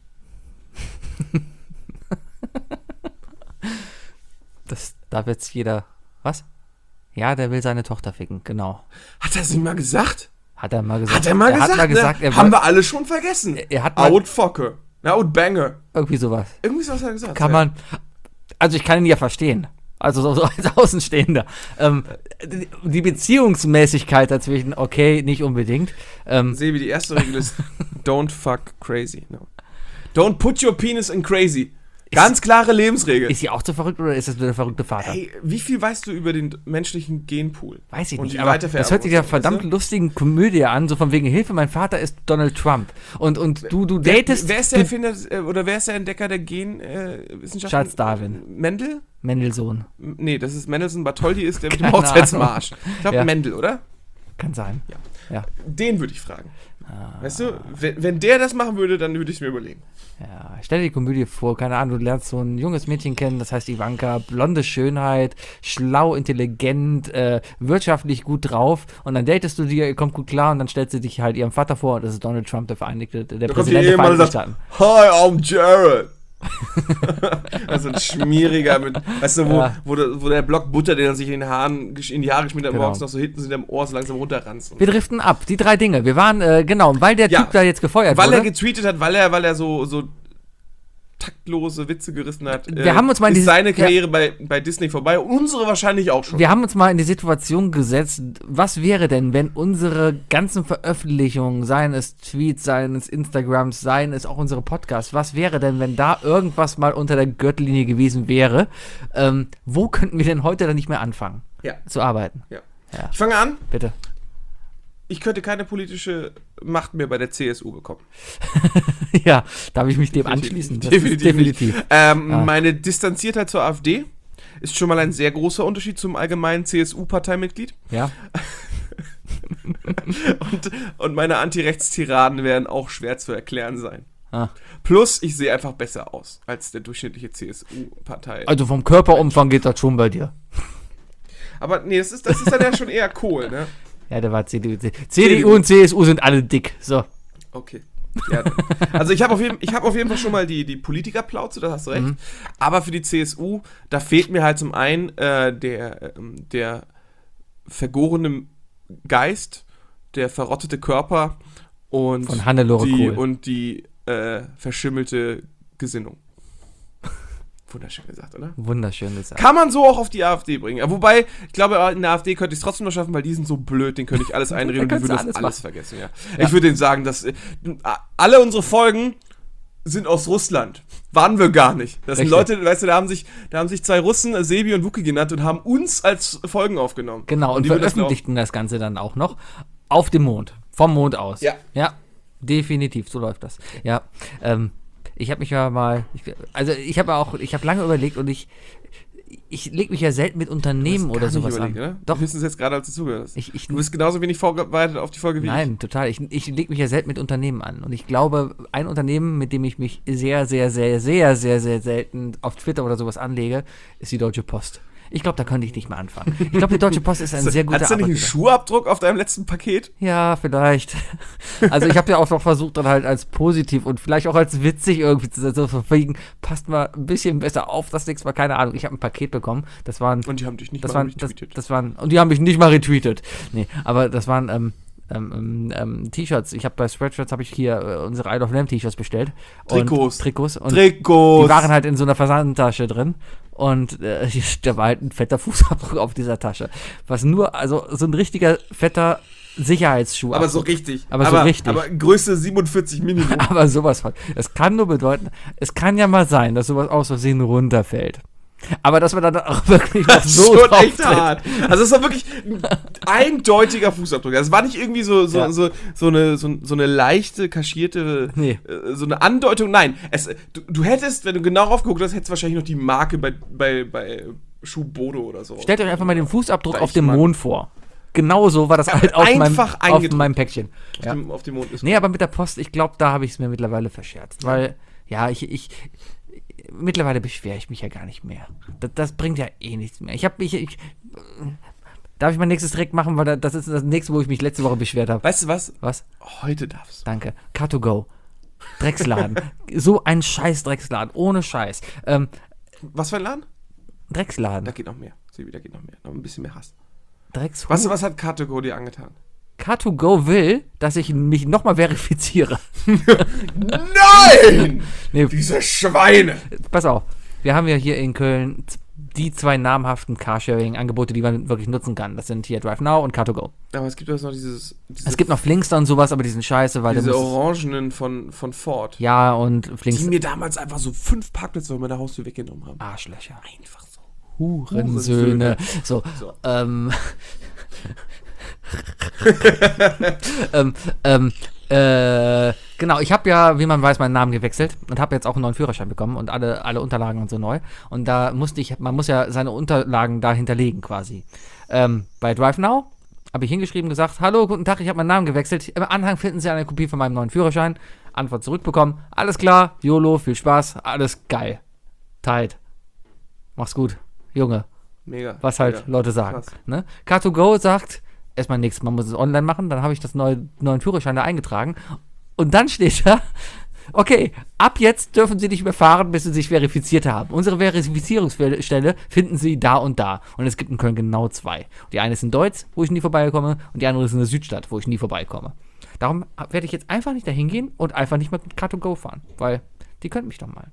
Das, da wird's jeder. Was? Ja, der will seine Tochter ficken, genau. Hat er es nicht mal gesagt? Hat er mal gesagt. Hat er mal gesagt? Hat mal gesagt, ne? er Haben woll- wir alle schon vergessen. Er- er hat mal- Outfocke. Na, Outbanger. irgendwie sowas. Irgendwie so was hat er gesagt. Kann ja. man. Also ich kann ihn ja verstehen. Also so, so als Außenstehender. Ähm, die- die Beziehungsmäßigkeit dazwischen, okay, nicht unbedingt. Ähm, Sebi, die erste Regel ist don't fuck crazy. No. Don't put your penis in crazy. Ganz klare Lebensregel. ist sie auch zu verrückt oder ist das nur der verrückte Vater? Hey, wie viel weißt du über den menschlichen Genpool? Weiß ich Und nicht, die aber Weitervererbung das hört sich ja und so, verdammt weißt du? lustigen Komödie an, so von wegen Hilfe, mein Vater ist Donald Trump. Und, und du, du Wer, datest wer ist der du, Erfinder äh, oder wer ist der Entdecker der Genwissenschaften? Charles Darwin. Mendel? Mendelssohn. M- Nee, das ist Mendelssohn. Bartholdy ist der mit dem Keine Hochzeits im Ahnung. Arsch. Ich glaube Ja. Mendel, oder? Kann sein. Ja. Ja. Den würde ich fragen. Ah. Weißt du, wenn, wenn der das machen würde, dann würde ich es mir überlegen. Ja, stell dir die Komödie vor, keine Ahnung, du lernst so ein junges Mädchen kennen, das heißt Ivanka, blonde Schönheit, schlau, intelligent, äh, wirtschaftlich gut drauf und dann datest du die, ihr kommt gut klar und dann stellst du dich halt ihrem Vater vor und das ist Donald Trump, der Vereinigte, der Da kommt Präsident hier der jemand und Vereinigten sagt, Staaten. Hi, I'm Jared. Also ein schmieriger mit, weißt du, wo, Ja. wo, der, wo der Block Butter, den er sich in, den Haaren, gesch- in die Haare geschmiert hat, Genau. morgens noch so hinten sind am Ohr so langsam runterranzt. Wir driften ab, die drei Dinge. Wir waren, äh, genau, weil der Ja, Typ da jetzt gefeuert Weil er wurde. getweetet hat, weil er, weil er so, so taktlose Witze gerissen hat, Wir haben uns mal in ist dieses- seine Karriere bei, bei Disney vorbei. Unsere wahrscheinlich auch schon. Wir haben uns mal in die Situation gesetzt, was wäre denn, wenn unsere ganzen Veröffentlichungen, seien es Tweets, seien es Instagrams, seien es auch unsere Podcasts, was wäre denn, wenn da irgendwas mal unter der Gürtellinie gewesen wäre? Ähm, wo könnten wir denn heute dann nicht mehr anfangen Ja. zu arbeiten? Ja. Ja. Ich fange an. Bitte. Ich könnte keine politische Macht mehr bei der C S U bekommen. Ja, darf ich mich dem anschließen? Das Definitiv. ist definitiv. Nicht. Ähm, Ah. Meine Distanziertheit zur AfD ist schon mal ein sehr großer Unterschied zum allgemeinen C S U-Parteimitglied. Ja. Und, und meine Anti-Rechts-Tiraden werden auch schwer zu erklären sein. Ah. Plus, ich sehe einfach besser aus als der durchschnittliche C S U-Partei. Also vom Körperumfang geht das schon bei dir. Aber nee, das ist, das ist dann ja schon eher Kohl, ne? Ja, der war C D U. C D U und C S U sind alle dick. So. Okay. Ja, dann. Also ich habe auf, jeden- ich hab auf jeden Fall schon mal die, die Politikerplauze, da hast du recht. Mhm. Aber für die C S U, da fehlt mir halt zum einen äh, der, ähm, der vergorene Geist, der verrottete Körper und Von Hannelore die, Kohl. und die äh, verschimmelte Gesinnung. Wunderschön gesagt, oder? Wunderschön gesagt. Kann man so auch auf die AfD bringen. Ja, wobei, ich glaube, in der AfD könnte ich es trotzdem noch schaffen, weil die sind so blöd, den könnte ich alles einreden und die kannst würden du das alles alles vergessen. Ja. Ich würde denen sagen, dass äh, alle unsere Folgen sind aus Russland. Waren wir gar nicht. Das sind Richtig. Leute, weißt du, da haben sich, da haben sich zwei Russen, äh, Sebi und Wookie genannt und haben uns als Folgen aufgenommen. Genau, und die würden das veröffentlichten das Ganze dann auch noch auf dem Mond. Vom Mond aus. Ja. Ja, definitiv, so läuft das. Ja, ähm, ich habe mich ja mal, ich, also ich habe auch, ich habe lange überlegt und ich, ich lege mich ja selten mit Unternehmen oder sowas überlegt, an. oder? Doch, Höchstens jetzt gerade, als du zugehört hast. Ich- ich- du bist genauso wenig vorbereitet auf die Folge wie ich. nein, total. Ich, ich lege mich ja selten mit Unternehmen an. Und ich glaube, ein Unternehmen, mit dem ich mich sehr, sehr, sehr, sehr, sehr, sehr selten auf Twitter oder sowas anlege, ist die Deutsche Post. Ich glaube, da könnte ich nicht mehr anfangen. Ich glaube, die Deutsche Post ist ein sehr guter Hast du nicht einen Arbeitgeber. Schuhabdruck auf deinem letzten Paket? Ja, vielleicht. Also ich habe ja auch noch versucht, dann halt als positiv und vielleicht auch als witzig irgendwie zu setzen. So wegen, passt mal ein bisschen besser auf, das nächste Mal, keine Ahnung. Ich habe ein Paket bekommen, das waren... Und die haben dich nicht das mal waren, das, retweetet. das waren, und die haben mich nicht mal retweetet. Nee, aber das waren ähm, ähm, ähm, T-Shirts. Ich habe bei Spreadshirts habe ich hier äh, unsere Isle of Lamb T-Shirts bestellt. Trikots. Und, Trikots. Und Trikots. die waren halt in so einer Versandtasche drin. Und äh, da war halt ein fetter Fußabdruck auf dieser Tasche. Was nur, also so ein richtiger fetter Sicherheitsschuh. aber so richtig. Aber so richtig. Aber Größe siebenundvierzig Minimum. Aber sowas von. Es kann nur bedeuten, es kann ja mal sein, dass sowas aus Versehen runterfällt. Aber dass man dann auch wirklich noch Das ist so schon drauf echt hart. Also es war wirklich ein eindeutiger Fußabdruck. Also es war nicht irgendwie so, so, Ja. so, so, eine, so, so eine leichte, kaschierte, Nee. äh, so eine Andeutung. Nein, es, du, du hättest, wenn du genau raufgeguckt hast, hättest du wahrscheinlich noch die Marke bei, bei, bei Schuhbodo oder so. Stellt euch einfach mal den Fußabdruck Weil auf ich dem mag- Mond vor. Genau so war das halt auf meinem, einfach auf eingedrückt. meinem Päckchen. auf, Ja. dem, auf dem Mond ist. Nee, aber mit der Post, ich glaube, da habe ich es mir mittlerweile verscherzt. Weil, ja, ich, ich mittlerweile beschwere ich mich ja gar nicht mehr. Das, das bringt ja eh nichts mehr. Ich habe mich, ich, darf ich mein nächstes direkt machen, weil das ist das nächste, wo ich mich letzte Woche beschwert habe. Weißt du was? Was? Heute darfst du. Danke. car to go. Drecksladen. So ein scheiß Drecksladen. Ohne Scheiß. Ähm, Was für ein Laden? Drecksladen. Da geht noch mehr. Sebi, da geht noch mehr. Noch ein bisschen mehr Hass. Drecks. Weißt du, was hat car to go dir angetan? car to go will, dass ich mich nochmal verifiziere. Nein! Nee, Diese Schweine! pass auf. Wir haben ja hier in Köln z- die zwei namhaften Carsharing-Angebote, die man wirklich nutzen kann. Das sind hier Drive Now und car to go. Aber es gibt jetzt noch dieses, diese, Es gibt noch Flinkster und sowas, aber die sind scheiße, weil diese du musst, Orangenen von, von Ford. ja, und Die Flinkster. mir damals einfach so fünf Parkplätze von meiner Haustür weggenommen haben. Arschlöcher. Einfach so. Hurensöhne. So, So. ähm. ähm, ähm, äh, genau, ich habe ja, wie man weiß, meinen Namen gewechselt und habe jetzt auch einen neuen Führerschein bekommen und alle, alle Unterlagen und so neu. Und da musste ich, man muss ja seine Unterlagen da hinterlegen quasi. Ähm, bei Drive Now habe ich hingeschrieben, gesagt, hallo, guten Tag, ich habe meinen Namen gewechselt. Im Anhang finden Sie eine Kopie von meinem neuen Führerschein. Antwort zurückbekommen. Alles klar, YOLO, viel Spaß, alles geil. Tight. Mach's gut, Junge. Mega. Was halt Mega. Leute sagen. Krass. Ne? car to go sagt, erstmal nichts, man muss es online machen, dann habe ich das neue, neuen Führerschein da eingetragen und dann steht da, okay, ab jetzt dürfen Sie nicht mehr fahren, bis Sie sich verifiziert haben. Unsere Verifizierungsstelle finden Sie da und da. Und es gibt in Köln genau zwei. Die eine ist in Deutz, wo ich nie vorbeikomme, und die andere ist in der Südstadt, wo ich nie vorbeikomme. Darum werde ich jetzt einfach nicht dahin gehen und einfach nicht mehr mit car to go fahren, weil die könnten mich doch mal.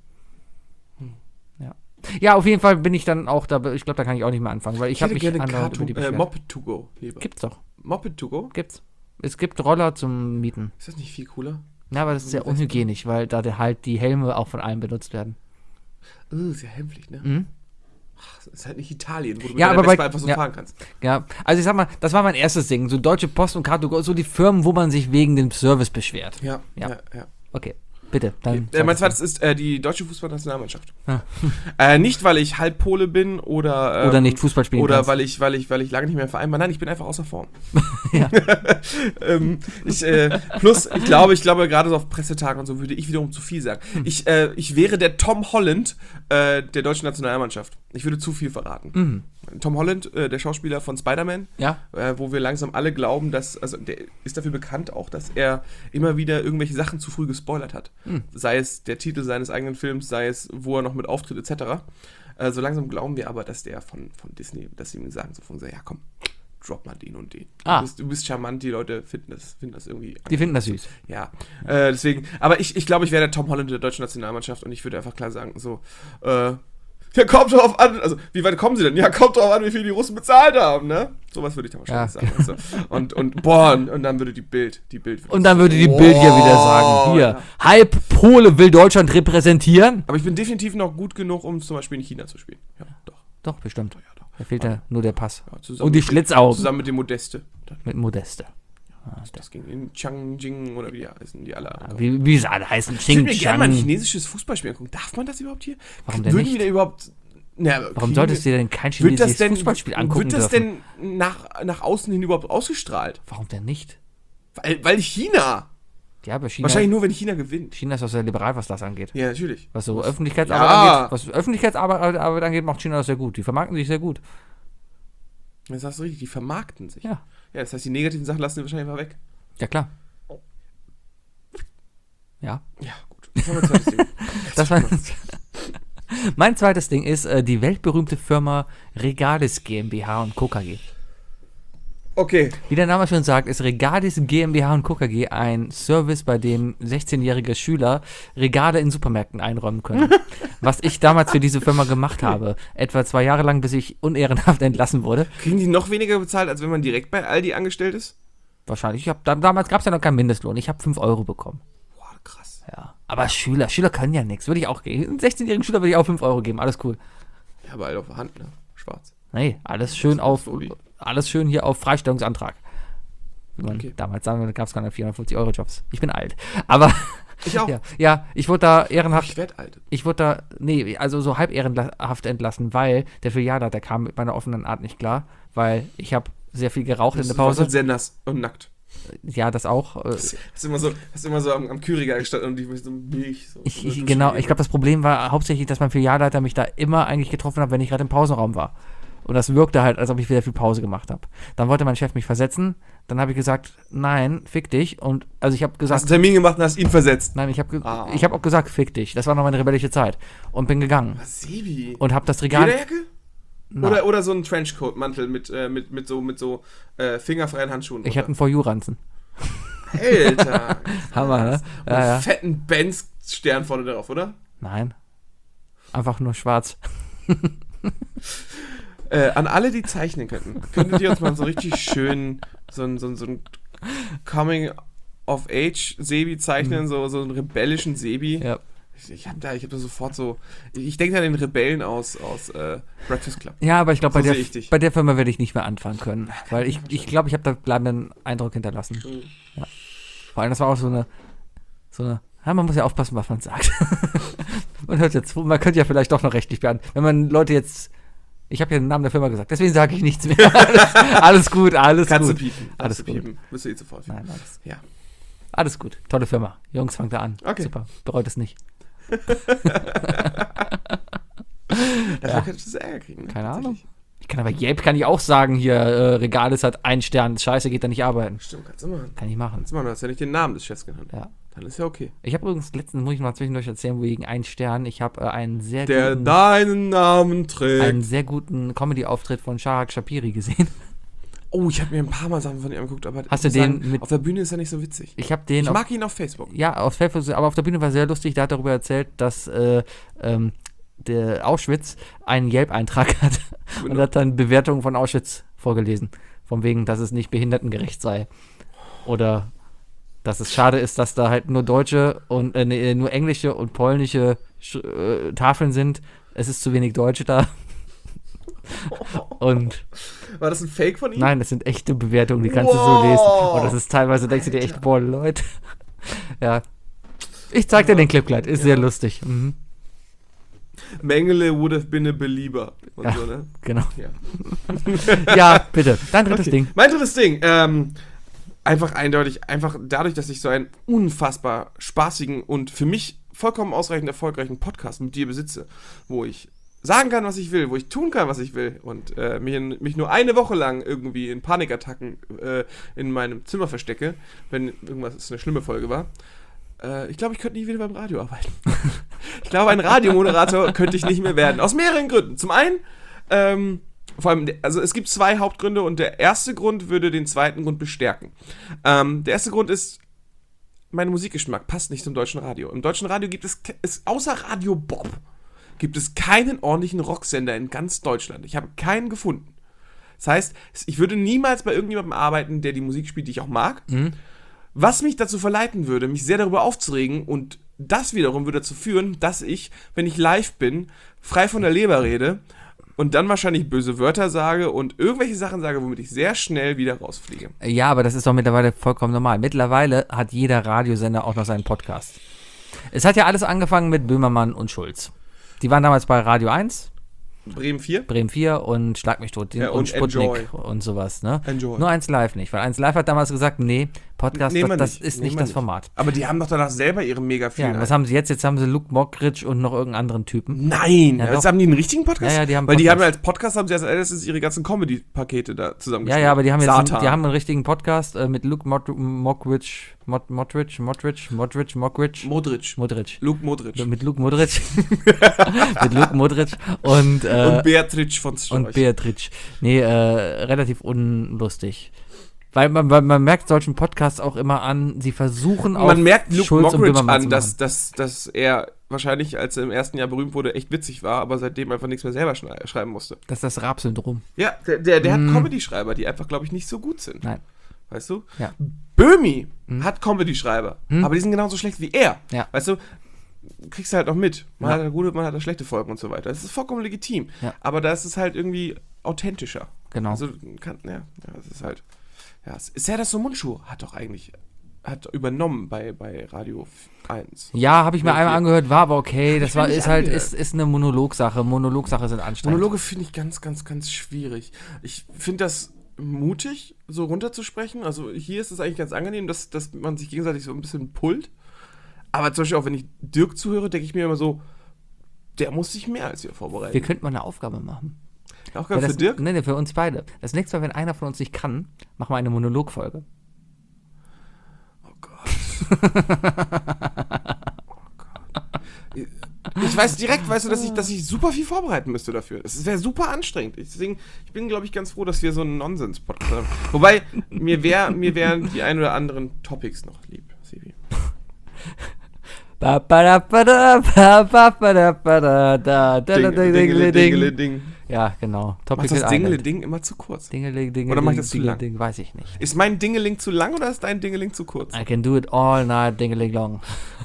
Ja. Ja, auf jeden Fall bin ich dann auch da, ich glaube, da kann ich auch nicht mehr anfangen, weil ich, Ich habe hätte mich gerne andauernd car über die to, äh, beschwert. Moped to go lieber. Gibt's doch. Moped to go? Gibt's. Es gibt Roller zum Mieten. Ist das nicht viel cooler? Ja, aber das ist sehr unhygienisch, weil da der halt die Helme auch von allen benutzt werden. Uh, ist ja hässlich, ne? Mhm. Ach, das ist halt nicht Italien, wo du Ja, mit aber deiner bei- Vespa einfach so ja. fahren kannst. Ja, also ich sag mal, das war mein erstes Ding. So Deutsche Post und car to go, so die Firmen, wo man sich wegen dem Service beschwert. Ja, Ja. ja, ja. Okay, bitte. Dann Äh, mein zweites ist äh, die deutsche Fußballnationalmannschaft. Ah. Äh, nicht, weil ich halb Pole bin oder ähm, Oder nicht Fußball spielen oder kannst. weil ich, weil ich, weil ich lange nicht mehr im Verein war. Nein, ich bin einfach außer Form. Ja. ähm, ich, äh, plus, ich glaube, ich glaube, gerade so auf Pressetagen und so würde ich wiederum zu viel sagen. Hm. Ich, äh, ich wäre der Tom Holland äh, der deutschen Nationalmannschaft. Ich würde zu viel verraten. Mhm. Tom Holland, äh, der Schauspieler von Spider-Man, Ja, äh, wo wir langsam alle glauben, dass, also der ist dafür bekannt auch, dass er immer wieder irgendwelche Sachen zu früh gespoilert hat. Hm. Sei es der Titel seines eigenen Films, sei es, wo er noch mit auftritt, et cetera. Äh, so langsam glauben wir aber, dass der von, von Disney, dass sie ihm sagen, so von, ja komm, drop mal den und den. Ah. Du, bist, du bist charmant, die Leute finden das, finden das irgendwie. die finden das süß. Ja, äh, deswegen, aber ich, ich glaube, ich wäre der Tom Holland der deutschen Nationalmannschaft und ich würde einfach klar sagen, so, äh, ja, kommt drauf an, also, wie weit kommen sie denn? Ja, kommt drauf an, wie viel die Russen bezahlt haben, ne? Sowas würde ich dann wahrscheinlich Ja. sagen. Also. Und, und, boah, und, und dann würde die Bild, die Bild. würde Und dann würde die Boah, Bild hier wieder sagen, hier, ja. halb Pole will Deutschland repräsentieren. Aber ich bin definitiv noch gut genug, um zum Beispiel in China zu spielen. Ja, doch. Doch, bestimmt. Ja, doch. Da fehlt ja nur der Pass. Ja, zusammen Und die mit- Schlitzaugen Zusammen mit dem Modeste. Dann, mit Modeste. das ging in Changjing oder wie die heißen, die alle. ankommen. Wie, wie sie alle heißen, Ich würde Ching mir gerne mal ein Chang. chinesisches Fußballspiel angucken. Darf man das überhaupt hier? Warum denn Würden nicht? wir da überhaupt. Na, Warum kriegen solltest du wir- dir denn kein Wird das chinesisches denn, Fußballspiel angucken wird das dürfen? denn nach, nach außen hin überhaupt ausgestrahlt? Warum denn nicht? Weil, weil China. Ja, aber China, Wahrscheinlich nur, wenn China gewinnt. China ist auch sehr liberal, was das angeht. Ja, natürlich. Was so Öffentlichkeitsarbeit Ja. angeht, was Öffentlichkeitsarbeit Arbeit angeht, macht China das sehr gut. Die vermarkten sich sehr gut. Das sagst du richtig, die vermarkten sich. Ja. Ja, das heißt, die negativen Sachen lassen wir wahrscheinlich mal weg. Ja, klar. Ja. Ja, gut. Das war mein zweites Ding. Das war mein zweites Ding ist äh, die weltberühmte Firma Regalis GmbH und Co. K G. Okay. Wie der Name schon sagt, ist Regalis GmbH und Co. K G ein Service, bei dem sechzehnjährige Schüler Regale in Supermärkten einräumen können. Was ich damals für diese Firma gemacht habe. Etwa zwei Jahre lang, bis ich unehrenhaft entlassen wurde. Kriegen die noch weniger bezahlt, als wenn man direkt bei Aldi angestellt ist? Wahrscheinlich. Ich hab, da, damals gab es ja noch keinen Mindestlohn. Ich habe fünf Euro bekommen. Boah, krass. Ja. Aber Schüler, Schüler können ja nichts. Würde ich auch geben. Einen sechzehnjährigen Schüler würde ich auch fünf Euro geben. Alles cool. Ja, aber halt auf der Hand, ne? Schwarz. Nee, alles schön Das ist auf, Phobi. alles schön hier auf Freistellungsantrag. Wie man Okay. damals sagen, gab es keine vierhundertfünfzig Euro Jobs. Ich bin alt. Aber Ich auch. ja, ja, ich wurde da ehrenhaft, Ich werd alt. ich wurde da, nee, also so halb ehrenhaft entlassen, weil der Filialleiter kam mit meiner offenen Art nicht klar, weil ich habe sehr viel geraucht in der Du warst Pause. halt sehr nass und nackt. Ja, das auch. Äh, Hast immer so, hast immer so am, am Kühlregal gestanden und die mit so Milch. So, ich, so eine ich, genau, Dusche- ich glaube, das Problem war hauptsächlich, dass mein Filialleiter mich da immer eigentlich getroffen hat, wenn ich gerade im Pausenraum war. Und das wirkte halt, als ob ich wieder viel Pause gemacht habe. Dann wollte mein Chef mich versetzen. Dann habe ich gesagt, nein, fick dich. Und also ich habe Hast gesagt, einen Termin gemacht und hast ihn versetzt. nein, ich habe ge Ah. ich hab auch gesagt, fick dich. Das war noch meine rebellische Zeit. Und bin gegangen. Was, Sebi? Und habe das Regal... Lederjacke? Na, Oder, oder so ein Trenchcoat-Mantel mit, äh, mit, mit so, mit so äh, fingerfreien Handschuhen. ich hatte einen For You-Ranzen. Alter. Hammer, ne? Und Ja, einen ja. fetten Benz-Stern vorne drauf, oder? Nein. Einfach nur schwarz. Äh, an alle, die zeichnen könnten, könntet ihr uns mal so richtig schön so ein, so ein, so ein Coming-of-Age-Sebi zeichnen, so, so einen rebellischen Sebi. Ja. Ich, ich habe da, ich hab da sofort so, ich, ich denke an den Rebellen aus, aus äh, Breakfast Club. Ja, aber ich glaube, So bei, der- sehe ich dich. bei der Firma werde ich nicht mehr anfangen können. Weil ich glaube, ich, glaub, ich habe da bleibenden Eindruck hinterlassen. Mhm. Ja. Vor allem, das war auch so eine, so eine, ja, man muss ja aufpassen, was man sagt. man hört jetzt, man könnte ja vielleicht doch noch rechtlich beantworten. Wenn man Leute jetzt, ich habe ja den Namen der Firma gesagt, deswegen sage ich nichts mehr. alles, alles gut, alles Kannst gut. du piepen. Alles Kannst du gut. piepen. Müsst ihr eh sofort. Nein, alles, Ja. alles gut. Tolle Firma. Jungs, fangt da an. Okay. Super. Bereut es nicht. Dafür könntest du Ärger kriegen. Ne? Keine Ahnung. Tatsächlich. Ich kann aber Yelp kann ich auch sagen, hier, äh, Regales hat einen Stern. Scheiße, geht da nicht arbeiten. Stimmt, kannst du machen. Kann ich machen. Kannst du machen, du hast ja nicht den Namen des Chefs genannt. Ja. Dann ist ja okay. Ich habe übrigens letztens, muss ich mal zwischendurch erzählen, wegen einen Stern, ich habe äh, einen sehr Der guten, deinen Namen trägt. einen sehr guten Comedy-Auftritt von Shahak Shapiri gesehen. Oh, ich habe mir ein paar Mal Sachen von ihm angeguckt, aber Hast ich du muss den sagen, mit- auf der Bühne ist er nicht so witzig. Ich habe den Ich auf, mag ihn auf Facebook. ja, auf Facebook, aber auf der Bühne war sehr lustig, der hat darüber erzählt, dass äh, ähm, der Auschwitz einen Yelp-Eintrag hat und hat dann Bewertungen von Auschwitz vorgelesen. Von wegen, dass es nicht behindertengerecht sei. Oder dass es schade ist, dass da halt nur deutsche und äh, nee, nur englische und polnische Sch äh, Tafeln sind. Es ist zu wenig Deutsche da. Und War das ein Fake von ihm? nein, das sind echte Bewertungen, die kannst du so Wow. lesen. Und das ist teilweise, denkst du dir echt, boah, Leute. Ja. Ich zeig dir den Clip gleich, ist sehr lustig. Mhm. Mengele would have been a belieber. Und Ja. so, ne? Genau. Ja. Ja, bitte. Dein drittes Ding. Mein drittes Ding. Ähm, einfach eindeutig, einfach dadurch, dass ich so einen unfassbar spaßigen und für mich vollkommen ausreichend erfolgreichen Podcast mit dir besitze, wo ich sagen kann, was ich will, wo ich tun kann, was ich will und äh, mich, in, mich nur eine Woche lang irgendwie in Panikattacken äh, in meinem Zimmer verstecke, wenn irgendwas eine schlimme Folge war. Äh, ich glaube, ich könnte nie wieder beim Radio arbeiten. Ich glaube, ein Radiomoderator könnte ich nicht mehr werden. Aus mehreren Gründen. Zum einen, ähm, vor allem, also es gibt zwei Hauptgründe und der erste Grund würde den zweiten Grund bestärken. Ähm, der erste Grund ist, mein Musikgeschmack passt nicht zum deutschen Radio. Im deutschen Radio gibt es, es außer Radio Bob, gibt es keinen ordentlichen Rocksender in ganz Deutschland. Ich habe keinen gefunden. Das heißt, ich würde niemals bei irgendjemandem arbeiten, der die Musik spielt, die ich auch mag. Mhm. Was mich dazu verleiten würde, mich sehr darüber aufzuregen und das wiederum würde dazu führen, dass ich, wenn ich live bin, frei von der Leber rede und dann wahrscheinlich böse Wörter sage und irgendwelche Sachen sage, womit ich sehr schnell wieder rausfliege. Ja, aber das ist doch mittlerweile vollkommen normal. Mittlerweile hat jeder Radiosender auch noch seinen Podcast. Es hat ja alles angefangen mit Böhmermann und Schulz. Die waren damals bei Radio eins Bremen vier? Bremen vier und Schlag mich tot Ja, und, und Sputnik Enjoy. und sowas, ne? Enjoy. Nur eins Live nicht, weil eins Live hat damals gesagt, nee, Podcast, Nehmen wir das, das nicht, ist nehmen nicht wir das Format. Aber die haben doch danach selber ihre mega Ja, vielen. was haben sie jetzt? Jetzt haben sie Luke Mockridge und noch irgendeinen anderen Typen. Nein, Ja, jetzt doch. haben die einen richtigen Podcast? Ja, ja, die haben Weil die Podcast. haben ja als Podcast haben sie als erstes ihre ganzen Comedy-Pakete da Ja, zusammengeschrieben. ja, aber die haben jetzt einen, Satan. die haben einen richtigen Podcast äh, mit Luke Mod- Mockridge, Mod- Modric, Modric, Modric, Mockridge, Modric. Modric. Luke Modric. Mit Luke Modric. mit Luke Modric und, äh, und Beatrice von Storch. und Beatrice. Nee, äh, relativ unlustig. Weil man, weil man merkt solchen Podcasts auch immer an, sie versuchen auch Man merkt Luke Schulz und Mockridge Böhmermann an, zu dass, machen. dass, dass er wahrscheinlich, als er im ersten Jahr berühmt wurde, echt witzig war, aber seitdem einfach nichts mehr selber schrei- schreiben musste. Das ist das Raab-Syndrom. Ja, der, der, der Mm. hat Comedy-Schreiber, die einfach, glaube ich, nicht so gut sind. Nein. Weißt du? Ja. Böhmi hat Comedy-Schreiber, Hm. aber die sind genauso schlecht wie er. Ja. Weißt du? Kriegst du halt noch mit. Man Ja. hat da gute, man hat da schlechte Folgen und so weiter. Das ist vollkommen legitim. Ja. Aber da ist es halt irgendwie authentischer. Genau. Also, kann, ja, ja, das ist halt. Ja, Serdar Somuncu hat doch eigentlich hat übernommen bei, bei Radio eins. Ja, habe ich mir Okay. einmal angehört, war aber okay. Das ich mir war nicht ist halt angehört. ist, ist eine Monologsache. Monologsache sind anstrengend. Monologe finde ich ganz, ganz, ganz schwierig. Ich finde das mutig, so runterzusprechen. Also hier ist es eigentlich ganz angenehm, dass, dass man sich gegenseitig so ein bisschen pullt. Aber zum Beispiel auch, wenn ich Dirk zuhöre, denke ich mir immer so, der muss sich mehr als wir vorbereiten. Wir könnten mal eine Aufgabe machen. Auch Weil für das, Dirk? Nee, nee, für uns beide. Das nächste Mal, wenn einer von uns nicht kann, machen wir eine Monologfolge. Oh Gott. Oh Gott. Ich weiß direkt, weißt du, dass ich, dass ich super viel vorbereiten müsste dafür. Es wäre super anstrengend. Ich, deswegen, ich bin, glaube ich, ganz froh, dass wir so einen Nonsens-Podcast haben. Wobei, mir, wär, mir wären die ein oder anderen Topics noch lieb, Sebi. Ba, ba, da, ba, da, ba, ba, ba, da, ba, da, da, da, da, Ding, dingele, dingele, ding. ding. Ja, genau. Machst Topical das Dingele Island. Ding immer zu kurz? Dingele, dingele, Oder mach ich ding, das zu dingele, lang? ding, weiß ich nicht. Ist mein Dingeling zu lang oder ist dein Dingeling zu kurz? I can do it all night, dingele long.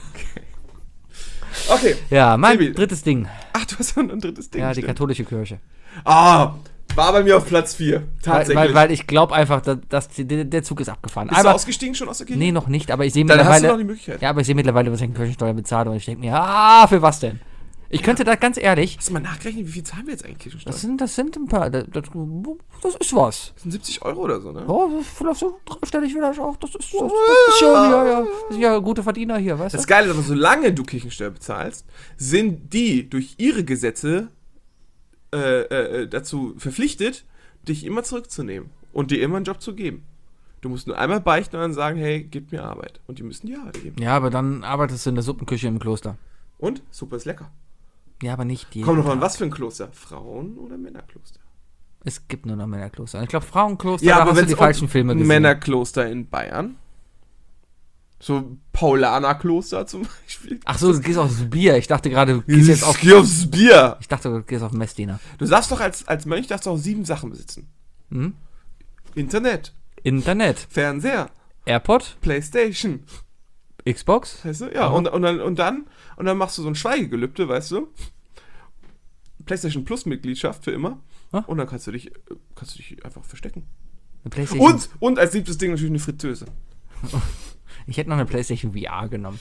Okay. Ja, mein Sebi. drittes Ding. Ach, du hast noch ein drittes Ding. Ja, die stimmt. katholische Kirche. Ah, war bei mir auf Platz vier. Weil, Tatsächlich. weil, weil ich glaube einfach, dass, dass die, der, der Zug ist abgefahren. Bist du Aber, ausgestiegen schon aus der Kirche? nee, noch nicht, aber ich sehe Dann hast du mittlerweile. noch die Möglichkeit. Ja, aber ich sehe mittlerweile, was ich in Kirchensteuer bezahle und ich denke mir, ah, für was denn? Ich könnte da ganz ehrlich, Hast du mal nachgerechnet, wie viel zahlen wir jetzt eigentlich Kirchensteuer? das sind, das sind ein paar, das, das, das ist was. Das sind siebzig Euro oder so, ne? Oh, das ist vielleicht so dreistellig vielleicht auch. Das ist, das, das ist schon, ja, ja. Das sind ja gute Verdiener hier, weißt Das du? Geile ist aber, solange du Kirchensteuer bezahlst, sind die durch ihre Gesetze äh, äh, dazu verpflichtet, dich immer zurückzunehmen und dir immer einen Job zu geben. Du musst nur einmal beichten und dann sagen, hey, gib mir Arbeit. Und die müssen dir Arbeit geben. Ja, aber dann arbeitest du in der Suppenküche im Kloster. Und? Super ist lecker. Ja, aber nicht jeden Kommt noch an, Tag. was für ein Kloster? Frauen- oder Männerkloster? Es gibt nur noch Männerkloster. Ich glaube, Frauenkloster, Ja, da aber hast du wenn die es falschen Filme gesehen. Männerkloster in Bayern, so Paulanerkloster zum Beispiel. Ach so, du gehst aufs Bier. Ich dachte gerade, du gehst jetzt auf... Geh aufs Bier. Ich dachte, du gehst auf Messdiener. Du darfst doch als, als Mönch darfst du auch sieben Sachen besitzen. Hm? Internet, Internet, Fernseher, AirPod, Playstation. Xbox. Weißt du? Ja, Aha. und, und, dann, und, dann, und dann machst du so ein Schweigegelübde, weißt du? PlayStation Plus Mitgliedschaft für immer. Ah. Und dann kannst du dich, kannst du dich einfach verstecken. Eine PlayStation. Und, und als siebtes Ding natürlich eine Fritteuse. Ich hätte noch eine PlayStation V R genommen.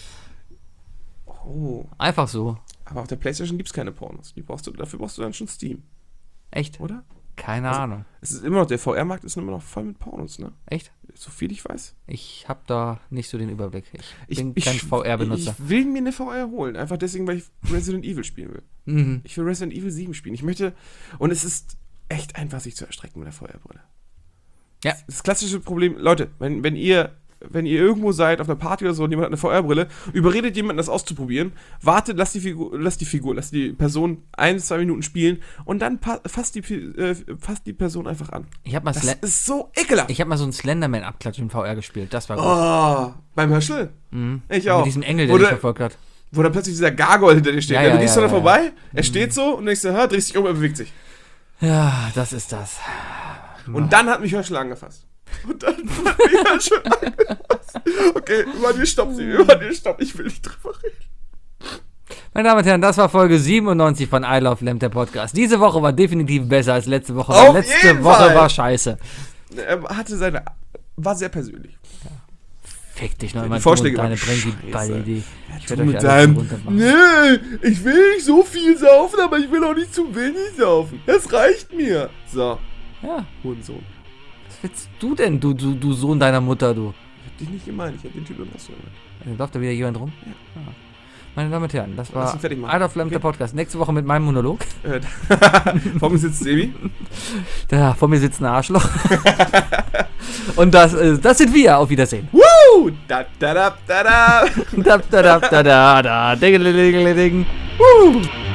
Oh. Einfach so. Aber auf der PlayStation gibt es keine Pornos. Die brauchst du, dafür brauchst du dann schon Steam, Echt? oder? Keine Also- Ahnung. Es ist immer noch, der V R-Markt ist immer noch voll mit Pornos, ne? Echt? So viel ich weiß. Ich habe da nicht so den Überblick. Ich, Ich bin ich, kein V R-Benutzer. Ich will mir eine V R holen. Einfach deswegen, weil ich Resident Evil spielen will. Mhm. Ich will Resident Evil sieben spielen. Ich möchte. Und es ist echt einfach, sich zu erstrecken mit der V R-Brille. Ja. Das klassische Problem, Leute, wenn, wenn ihr. Wenn ihr irgendwo seid, auf einer Party oder so, und jemand hat eine V R-Brille, überredet jemanden, das auszuprobieren, wartet, lasst die Figur, lasst die Figur, lasst die Person ein bis zwei Minuten spielen und dann pa- fasst die, äh, fasst die Person einfach an. Ich habe mal, Das Sle ist so ekelhaft. ich hab mal so einen Slenderman-Abklatsch in V R gespielt. Das war gut. Oh, beim Herschel? Mhm. Ich auch. Mit diesem Engel, der Oder- dich verfolgt hat. Wo dann plötzlich dieser Gargoyle hinter dir steht. Ja, Ja, ja, du gehst ja, so da ja, vorbei, er steht so und denkst dir, ha, drehst dich um, er bewegt sich. Ja, das ist das. Und dann hat mich Herschel angefasst. Und dann hat mich Herschel angefasst. Okay, Manuel, stopp, sie, Manuel, stopp, ich will nicht drüber reden. Meine Damen und Herren, das war Folge siebenundneunzig von I Love Lamp, der Podcast. Diese Woche war definitiv besser als letzte Woche. Auf weil letzte jeden Woche Fall. war scheiße. Er hatte seine, war sehr persönlich. Fick dich noch Die immer Vorschläge deine waren Brengi-Ball-Idee. Ich werde mit euch alle deinem- runtermachen. Nee, ich will nicht so viel saufen, aber ich will auch nicht zu wenig saufen. Das reicht mir. So, Ja, Hurensohn. was willst du denn, du, du, du Sohn deiner Mutter, du? Ich hab dich nicht gemeint, ich hab den Typen was gemeint. Da läuft da wieder jemand rum? Ja. Meine Damen und Herren, das Lass war ihn fertig machen. Idle of Lamp, der Podcast. Nächste Woche mit meinem Monolog. Äh, vor mir sitzt Sebi. Da vor mir sitzt ein Arschloch. Und das, äh, das sind wir. Auf Wiedersehen. Woo! Da, da, da, da, da. Da, da, da, da, da, da. Ding, ding, ding, ding. Woo!